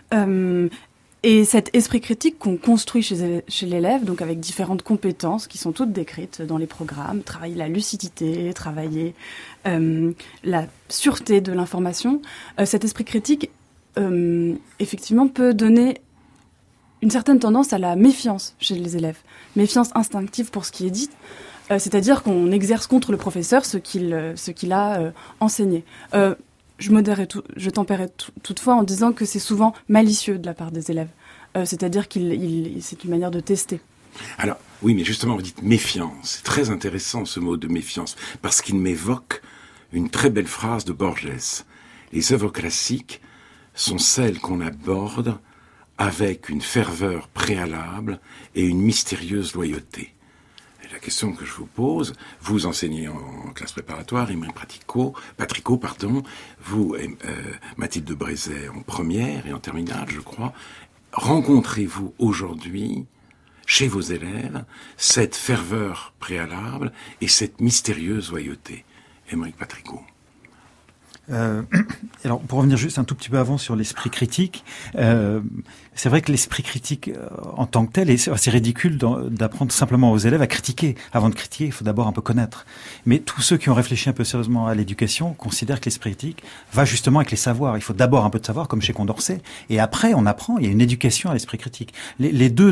Et cet esprit critique qu'on construit chez l'élève, donc avec différentes compétences qui sont toutes décrites dans les programmes, travailler la lucidité, travailler la sûreté de l'information, cet esprit critique, effectivement, peut donner une certaine tendance à la méfiance chez les élèves. Méfiance instinctive pour ce qui est dit, c'est-à-dire qu'on exerce contre le professeur ce qu'il a enseigné. Je tempérais toutefois en disant que c'est souvent malicieux de la part des élèves. C'est-à-dire c'est une manière de tester. Alors, oui, mais justement, vous dites méfiance. C'est très intéressant ce mot de méfiance, parce qu'il m'évoque une très belle phrase de Borges. Les œuvres classiques sont celles qu'on aborde avec une ferveur préalable et une mystérieuse loyauté. Et la question que je vous pose, vous enseignez en classe préparatoire, Émeric Patricot, vous, Mathilde Brézet, en première et en terminale, je crois, rencontrez-vous aujourd'hui, chez vos élèves, cette ferveur préalable et cette mystérieuse loyauté? Émeric Patricot. Alors, pour revenir juste un tout petit peu avant sur l'esprit critique, c'est vrai que l'esprit critique en tant que tel, c'est ridicule d'apprendre simplement aux élèves à critiquer. Avant de critiquer, il faut d'abord un peu connaître. Mais tous ceux qui ont réfléchi un peu sérieusement à l'éducation considèrent que l'esprit critique va justement avec les savoirs. Il faut d'abord un peu de savoir, comme chez Condorcet, et après on apprend. Il y a une éducation à l'esprit critique. Les deux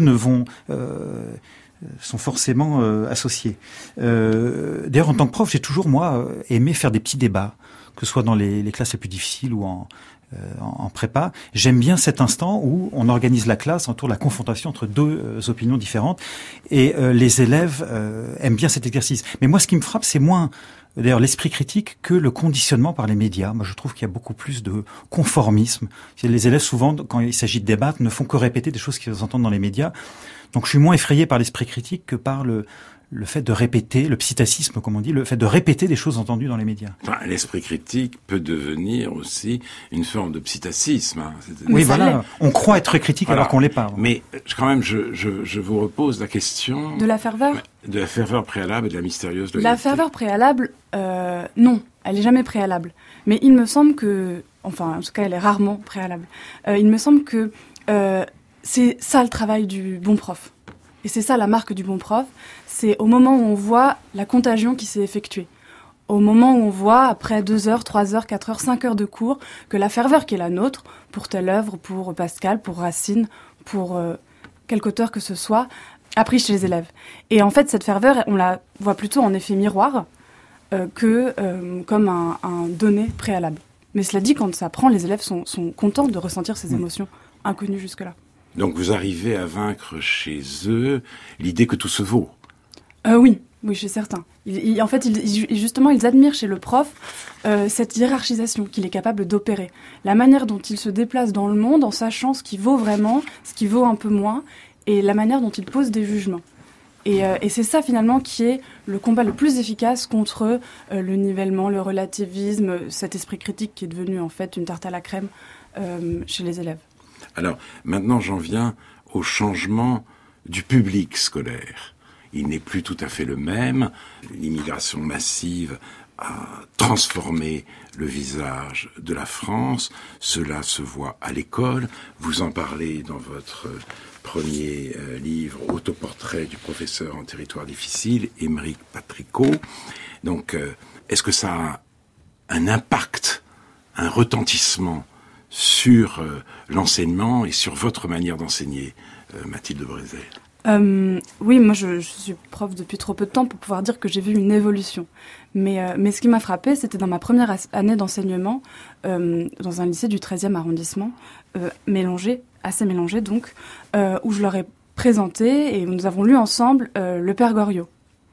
sont forcément associés. D'ailleurs, en tant que prof, j'ai toujours, moi, aimé faire des petits débats, que ce soit dans les classes les plus difficiles ou en prépa. J'aime bien cet instant où on organise la classe autour de la confrontation entre deux opinions différentes, et les élèves aiment bien cet exercice. Mais moi, ce qui me frappe, c'est moins d'ailleurs l'esprit critique que le conditionnement par les médias. Moi, je trouve qu'il y a beaucoup plus de conformisme. Les élèves, souvent, quand il s'agit de débattre, ne font que répéter des choses qu'ils entendent dans les médias. Donc, je suis moins effrayé par l'esprit critique que par le fait de répéter, le psittacisme, comme on dit, le fait de répéter des choses entendues dans les médias. Enfin, l'esprit critique peut devenir aussi une forme de psittacisme. Hein. Oui, voilà. On croit être critique alors qu'on l'est pas. Mais quand même, je vous repose la question... De la ferveur ? De la ferveur préalable et de la mystérieuse loyauté. La ferveur préalable, non, elle est jamais préalable. Mais il me semble que... Enfin, en tout cas, elle est rarement préalable. Il me semble que c'est ça le travail du bon prof. Et c'est ça la marque du bon prof, c'est au moment où on voit la contagion qui s'est effectuée. Au moment où on voit, après 2 heures, 3 heures, 4 heures, 5 heures de cours, que la ferveur qui est la nôtre, pour telle œuvre, pour Pascal, pour Racine, pour quelque auteur que ce soit, a pris chez les élèves. Et en fait, cette ferveur, on la voit plutôt en effet miroir que comme un donné préalable. Mais cela dit, quand ça prend, les élèves sont contents de ressentir ces émotions inconnues jusque-là. Donc vous arrivez à vaincre chez eux l'idée que tout se vaut. Oui, Oui, chez certains. En fait, justement, ils admirent chez le prof cette hiérarchisation qu'il est capable d'opérer. La manière dont il se déplace dans le monde en sachant ce qui vaut vraiment, ce qui vaut un peu moins, et la manière dont il pose des jugements. Et c'est ça, finalement, qui est le combat le plus efficace contre le nivellement, le relativisme, cet esprit critique qui est devenu, en fait, une tarte à la crème chez les élèves. Alors, maintenant, j'en viens au changement du public scolaire. Il n'est plus tout à fait le même. L'immigration massive a transformé le visage de la France. Cela se voit à l'école. Vous en parlez dans votre premier livre, Autoportrait du professeur en territoire difficile, Émeric Patricot. Donc, est-ce que ça a un impact, un retentissement sur l'enseignement et sur votre manière d'enseigner, Mathilde Brézet? Oui, moi je suis prof depuis trop peu de temps pour pouvoir dire que j'ai vu une évolution. Mais ce qui m'a frappée, c'était dans ma première année d'enseignement, dans un lycée du 13e arrondissement, assez mélangé donc, où je leur ai présenté et où nous avons lu ensemble Le Père Goriot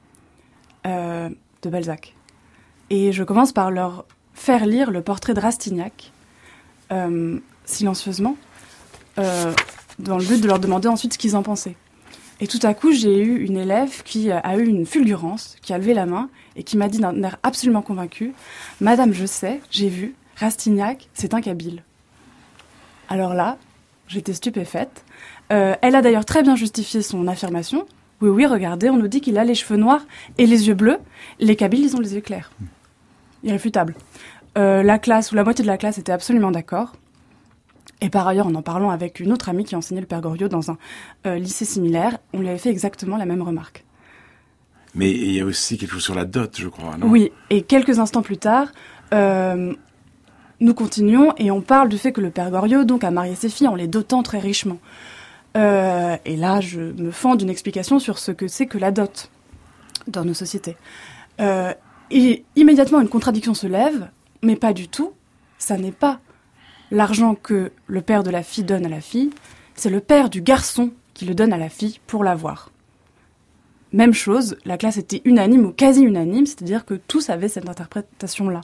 de Balzac. Et je commence par leur faire lire le portrait de Rastignac, silencieusement, dans le but de leur demander ensuite ce qu'ils en pensaient. Et tout à coup, j'ai eu une élève qui a eu une fulgurance, qui a levé la main et qui m'a dit d'un air absolument convaincu « Madame, je sais, j'ai vu, Rastignac, c'est un Kabyle. » Alors là, j'étais stupéfaite. Elle a d'ailleurs très bien justifié son affirmation. « Oui, regardez, on nous dit qu'il a les cheveux noirs et les yeux bleus. Les Kabyles, ils ont les yeux clairs. » Irréfutable. La classe, ou la moitié de la classe, était absolument d'accord. Et par ailleurs, en en parlant avec une autre amie qui enseignait le Père Goriot dans un lycée similaire, on lui avait fait exactement la même remarque. Mais il y a aussi quelque chose sur la dot, je crois, non ? Oui, et quelques instants plus tard, nous continuons et on parle du fait que le Père Goriot donc, a marié ses filles en les dotant très richement. Et là, je me fends d'une explication sur ce que c'est que la dot dans nos sociétés. Et immédiatement, une contradiction se lève, mais pas du tout. Ça n'est pas l'argent que le père de la fille donne à la fille, c'est le père du garçon qui le donne à la fille pour l'avoir. Même chose, la classe était unanime ou quasi unanime, c'est-à-dire que tous avaient cette interprétation-là,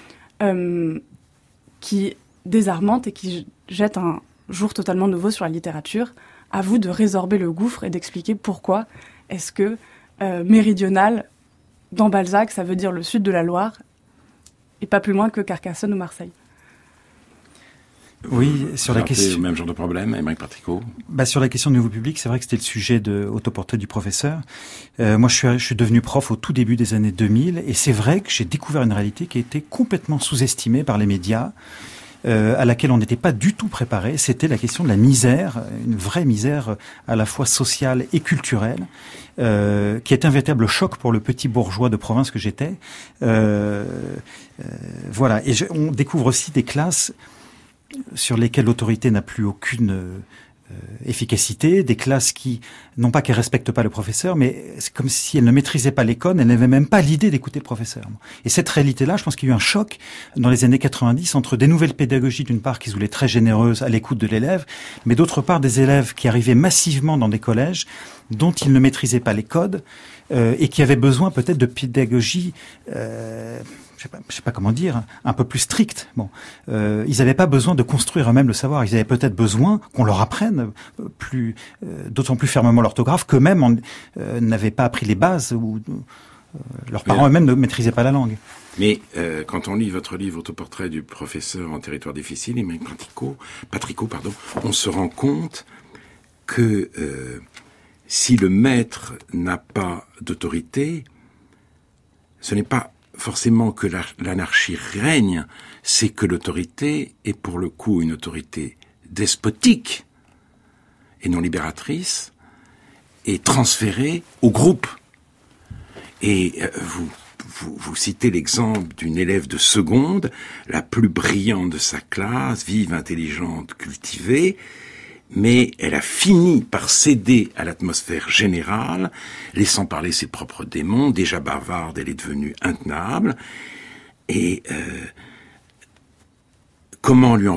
qui est désarmante et qui jette un jour totalement nouveau sur la littérature. À vous de résorber le gouffre et d'expliquer pourquoi est-ce que méridional, dans Balzac, ça veut dire le sud de la Loire, et pas plus loin que Carcassonne ou Marseille. Oui, sur la question. Le même genre de problème, Émeric Patricot. Sur la question du nouveau public, c'est vrai que c'était le sujet de Autoportrait du professeur. Moi, je suis devenu prof au tout début des années 2000, et c'est vrai que j'ai découvert une réalité qui a été complètement sous-estimée par les médias, à laquelle on n'était pas du tout préparé. C'était la question de la misère, une vraie misère à la fois sociale et culturelle, qui est un véritable choc pour le petit bourgeois de province que j'étais. Voilà. Et on découvre aussi des classes sur lesquelles l'autorité n'a plus aucune efficacité, des classes qui, non pas qu'elles respectent pas le professeur, mais c'est comme si elles ne maîtrisaient pas l'école, elles n'avaient même pas l'idée d'écouter le professeur. Et cette réalité-là, je pense qu'il y a eu un choc dans les années 90 entre des nouvelles pédagogies, d'une part, qui se voulaient très généreuses à l'écoute de l'élève, mais d'autre part, des élèves qui arrivaient massivement dans des collèges dont ils ne maîtrisaient pas les codes, et qui avaient besoin peut-être de pédagogie je sais pas comment dire, un peu plus strict. Ils n'avaient pas besoin de construire eux-mêmes le savoir. Ils avaient peut-être besoin qu'on leur apprenne d'autant plus fermement l'orthographe qu'eux-mêmes n'avaient pas appris les bases ou leurs parents eux-mêmes ne maîtrisaient pas la langue. Mais quand on lit votre livre Autoportrait du professeur en territoire difficile, Émeric Patricot, on se rend compte que si le maître n'a pas d'autorité, ce n'est pas forcément que l'anarchie règne, c'est que l'autorité est pour le coup une autorité despotique et non libératrice, et transférée au groupe. Et vous citez l'exemple d'une élève de seconde, la plus brillante de sa classe, vive, intelligente, cultivée, mais elle a fini par céder à l'atmosphère générale, laissant parler ses propres démons. Déjà bavarde, elle est devenue intenable. Et comment lui en vouloir ?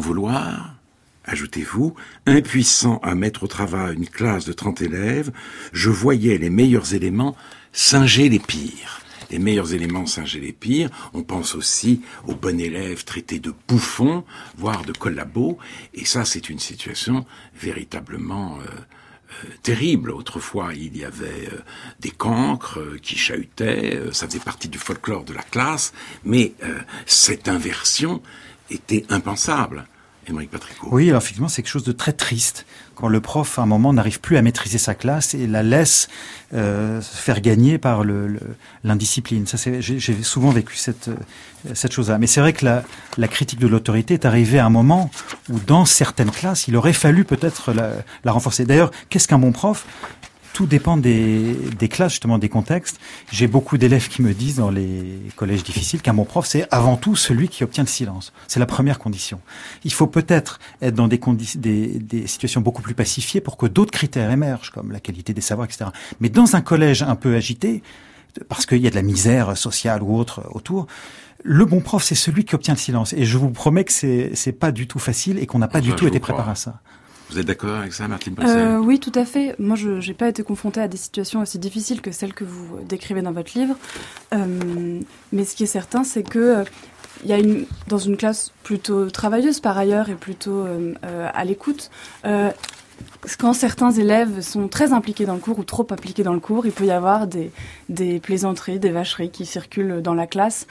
ajoutez-vous, impuissant à mettre au travail une classe de 30 élèves, je voyais les meilleurs éléments singer les pires. Les meilleurs éléments singer les pires. On pense aussi aux bons élèves traités de bouffons, voire de collabos. Et ça, c'est une situation véritablement terrible. Autrefois, il y avait des cancres qui chahutaient. Ça faisait partie du folklore de la classe. Mais cette inversion était impensable. Émeric Patricot. Oui, alors effectivement, c'est quelque chose de très triste quand le prof, à un moment, n'arrive plus à maîtriser sa classe et la laisse se faire gagner par l'indiscipline. Ça, j'ai souvent vécu cette chose-là. Mais c'est vrai que la critique de l'autorité est arrivée à un moment où, dans certaines classes, il aurait fallu peut-être la renforcer. D'ailleurs, qu'est-ce qu'un bon prof ? Tout dépend des classes, justement, des contextes. J'ai beaucoup d'élèves qui me disent, dans les collèges difficiles, qu'un bon prof, c'est avant tout celui qui obtient le silence. C'est la première condition. Il faut peut-être être dans des situations beaucoup plus pacifiées pour que d'autres critères émergent, comme la qualité des savoirs, etc. Mais dans un collège un peu agité, parce qu'il y a de la misère sociale ou autre autour, le bon prof, c'est celui qui obtient le silence. Et je vous promets que c'est pas du tout facile et qu'on n'a pas du tout été préparé à ça. Vous êtes d'accord avec ça, Martine Bressel ? Oui, tout à fait. Moi, je n'ai pas été confrontée à des situations aussi difficiles que celles que vous décrivez dans votre livre. Mais ce qui est certain, c'est que dans une classe plutôt travailleuse par ailleurs et plutôt à l'écoute, quand certains élèves sont très impliqués dans le cours ou trop impliqués dans le cours, il peut y avoir des plaisanteries, des vacheries qui circulent dans la classe.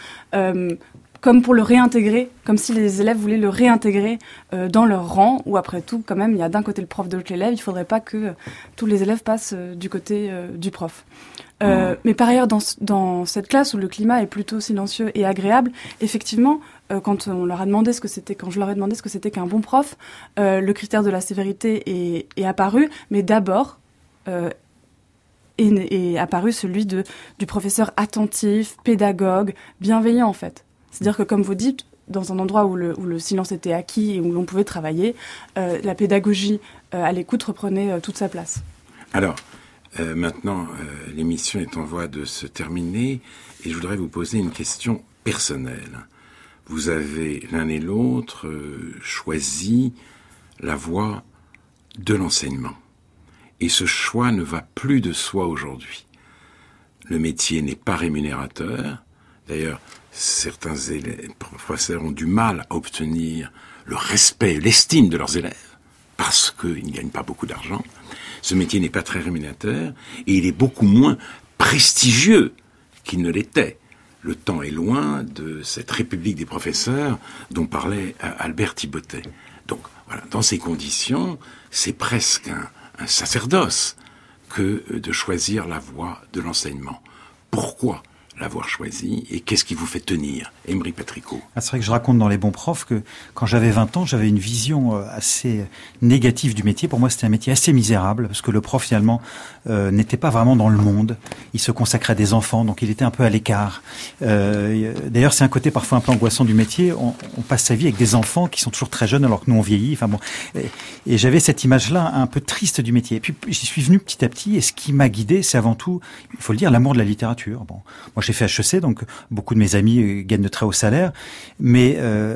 Comme pour le réintégrer, comme si les élèves voulaient le réintégrer dans leur rang, où après tout, quand même, il y a d'un côté le prof, de l'autre l'élève, il ne faudrait pas que tous les élèves passent du côté du prof. Mais par ailleurs, dans cette classe où le climat est plutôt silencieux et agréable, effectivement, quand je leur ai demandé ce que c'était qu'un bon prof, le critère de la sévérité est apparu, mais d'abord est apparu celui du professeur attentif, pédagogue, bienveillant en fait. C'est-à-dire que, comme vous dites, dans un endroit où le silence était acquis et où l'on pouvait travailler, la pédagogie à l'écoute reprenait toute sa place. Alors, maintenant, l'émission est en voie de se terminer et je voudrais vous poser une question personnelle. Vous avez l'un et l'autre choisi la voie de l'enseignement. Et ce choix ne va plus de soi aujourd'hui. Le métier n'est pas rémunérateur. D'ailleurs, certains professeurs ont du mal à obtenir le respect, l'estime de leurs élèves, parce qu'ils ne gagnent pas beaucoup d'argent. Ce métier n'est pas très rémunérateur, et il est beaucoup moins prestigieux qu'il ne l'était. Le temps est loin de cette république des professeurs dont parlait Albert Thibautet. Donc, voilà, dans ces conditions, c'est presque un sacerdoce que de choisir la voie de l'enseignement. Pourquoi l'avoir choisi et qu'est-ce qui vous fait tenir, Émeric Patricot? C'est vrai que je raconte dans Les Bons Profs que quand j'avais 20 ans, j'avais une vision assez négative du métier. Pour moi, c'était un métier assez misérable parce que le prof, finalement, n'était pas vraiment dans le monde. Il se consacrait à des enfants, donc il était un peu à l'écart. D'ailleurs, c'est un côté parfois un peu angoissant du métier. On passe sa vie avec des enfants qui sont toujours très jeunes alors que nous, on vieillit. Enfin bon. Et j'avais cette image-là un peu triste du métier. Et puis, j'y suis venu petit à petit et ce qui m'a guidé, c'est avant tout, il faut le dire, l'amour de la littérature. Bon, moi, j'ai fait HEC, donc beaucoup de mes amis gagnent de très hauts salaires, mais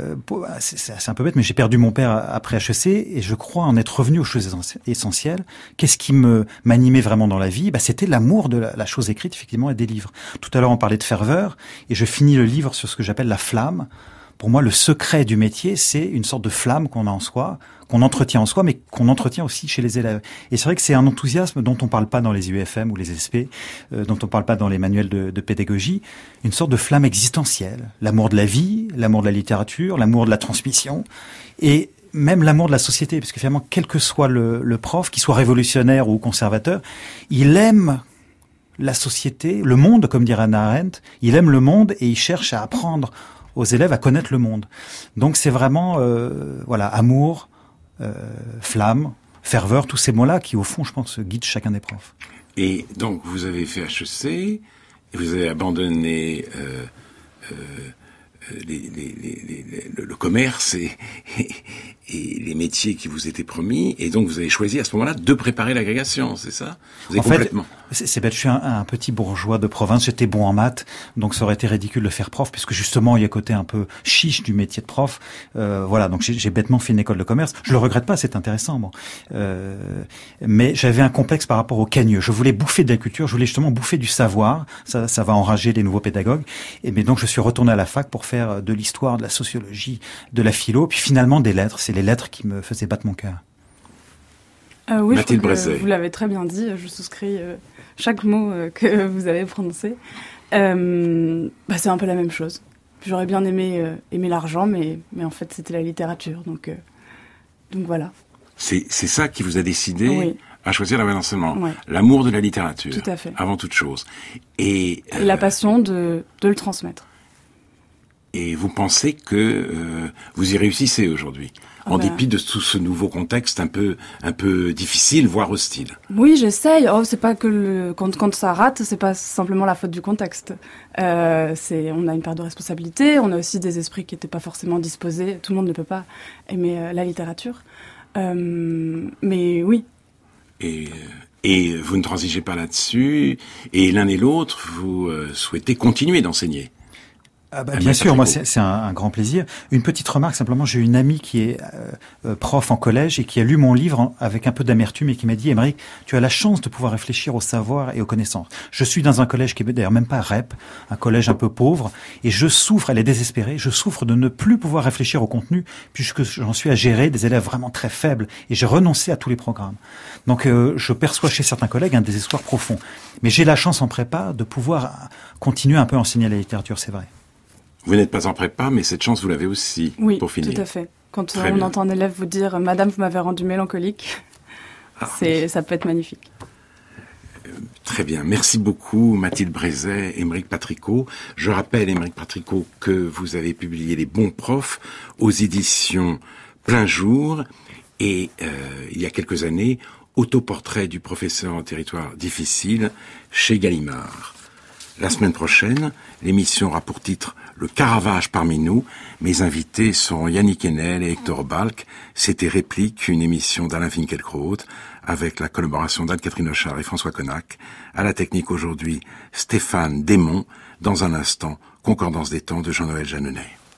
c'est un peu bête, mais j'ai perdu mon père après HEC et je crois en être revenu aux choses essentielles. Qu'est-ce qui m'animait vraiment dans la vie? C'était l'amour de la chose écrite, effectivement, et des livres. Tout à l'heure, on parlait de ferveur, et je finis le livre sur ce que j'appelle la flamme. Pour moi, le secret du métier, c'est une sorte de flamme qu'on a en soi, qu'on entretient en soi, mais qu'on entretient aussi chez les élèves. Et c'est vrai que c'est un enthousiasme dont on parle pas dans les UFM ou les SP, dont on parle pas dans les manuels de pédagogie, une sorte de flamme existentielle. L'amour de la vie, l'amour de la littérature, l'amour de la transmission, et même l'amour de la société, parce que finalement, quel que soit le prof, qu'il soit révolutionnaire ou conservateur, il aime la société, le monde, comme dirait Hannah Arendt, il aime le monde et il cherche à apprendre aux élèves à connaître le monde. Donc c'est vraiment, amour, flamme, ferveur, tous ces mots-là qui, au fond, je pense, guident chacun des profs. Et donc, vous avez fait HEC, et vous avez abandonné le commerce et les métiers qui vous étaient promis, et donc vous avez choisi à ce moment-là de préparer l'agrégation, c'est ça? Vous avez complètement... C'est bête, je suis un petit bourgeois de province, j'étais bon en maths, donc ça aurait été ridicule de faire prof, puisque justement il y a un côté un peu chiche du métier de prof. Voilà, donc j'ai bêtement fait une école de commerce. Je le regrette pas, c'est intéressant. Bon. Mais j'avais un complexe par rapport au cagneux. Je voulais bouffer de la culture, je voulais justement bouffer du savoir. Ça va enrager les nouveaux pédagogues. Mais donc je suis retourné à la fac pour faire de l'histoire, de la sociologie, de la philo, puis finalement des lettres. C'est les lettres qui me faisaient battre mon cœur. Oui, Mathilde Brézet. Vous l'avez très bien dit, je souscris chaque mot que vous avez prononcé. C'est un peu la même chose. J'aurais bien aimé l'argent, mais en fait c'était la littérature, donc voilà. C'est ça qui vous a décidé à choisir la voie d'enseignement, l'amour de la littérature, tout à fait, avant toute chose, et la passion de le transmettre. Et vous pensez que vous y réussissez aujourd'hui, en dépit de tout ce nouveau contexte un peu difficile, voire hostile? Oui, j'essaye. C'est pas que quand ça rate, c'est pas simplement la faute du contexte. On a une part de responsabilité, on a aussi des esprits qui n'étaient pas forcément disposés. Tout le monde ne peut pas aimer la littérature. Mais oui. Et vous ne transigez pas là-dessus, et l'un et l'autre, vous souhaitez continuer d'enseigner? Bien sûr, moi c'est un grand plaisir. Une petite remarque simplement, j'ai une amie qui est prof en collège et qui a lu mon livre avec un peu d'amertume et qui m'a dit: Émeric, tu as la chance de pouvoir réfléchir au savoir et aux connaissances. Je suis dans un collège qui est d'ailleurs même pas REP, un collège un peu pauvre, et je souffre, elle est désespérée, je souffre de ne plus pouvoir réfléchir au contenu puisque j'en suis à gérer des élèves vraiment très faibles et j'ai renoncé à tous les programmes. Donc je perçois chez certains collègues un désespoir profond. Mais j'ai la chance en prépa de pouvoir continuer un peu à enseigner la littérature, c'est vrai. Vous n'êtes pas en prépa, mais cette chance, vous l'avez aussi, pour finir. Oui, tout à fait. Quand on entend un élève vous dire « Madame, vous m'avez rendu mélancolique », ça peut être magnifique. Très bien. Merci beaucoup, Mathilde Brézet, Émeric Patricot. Je rappelle, Émeric Patricot, que vous avez publié Les Bons Profs aux éditions Plein Jour. Et il y a quelques années, Autoportrait du professeur en territoire difficile chez Gallimard. La semaine prochaine, l'émission aura pour titre Le Caravage parmi nous. Mes invités sont Yannick Enel et Hector Balk. C'était Réplique, une émission d'Alain Finkielkraut, avec la collaboration d'Anne-Catherine Ochard et François Connac. À la technique aujourd'hui, Stéphane Desmond. Dans un instant, Concordance des temps de Jean-Noël Jeanneney.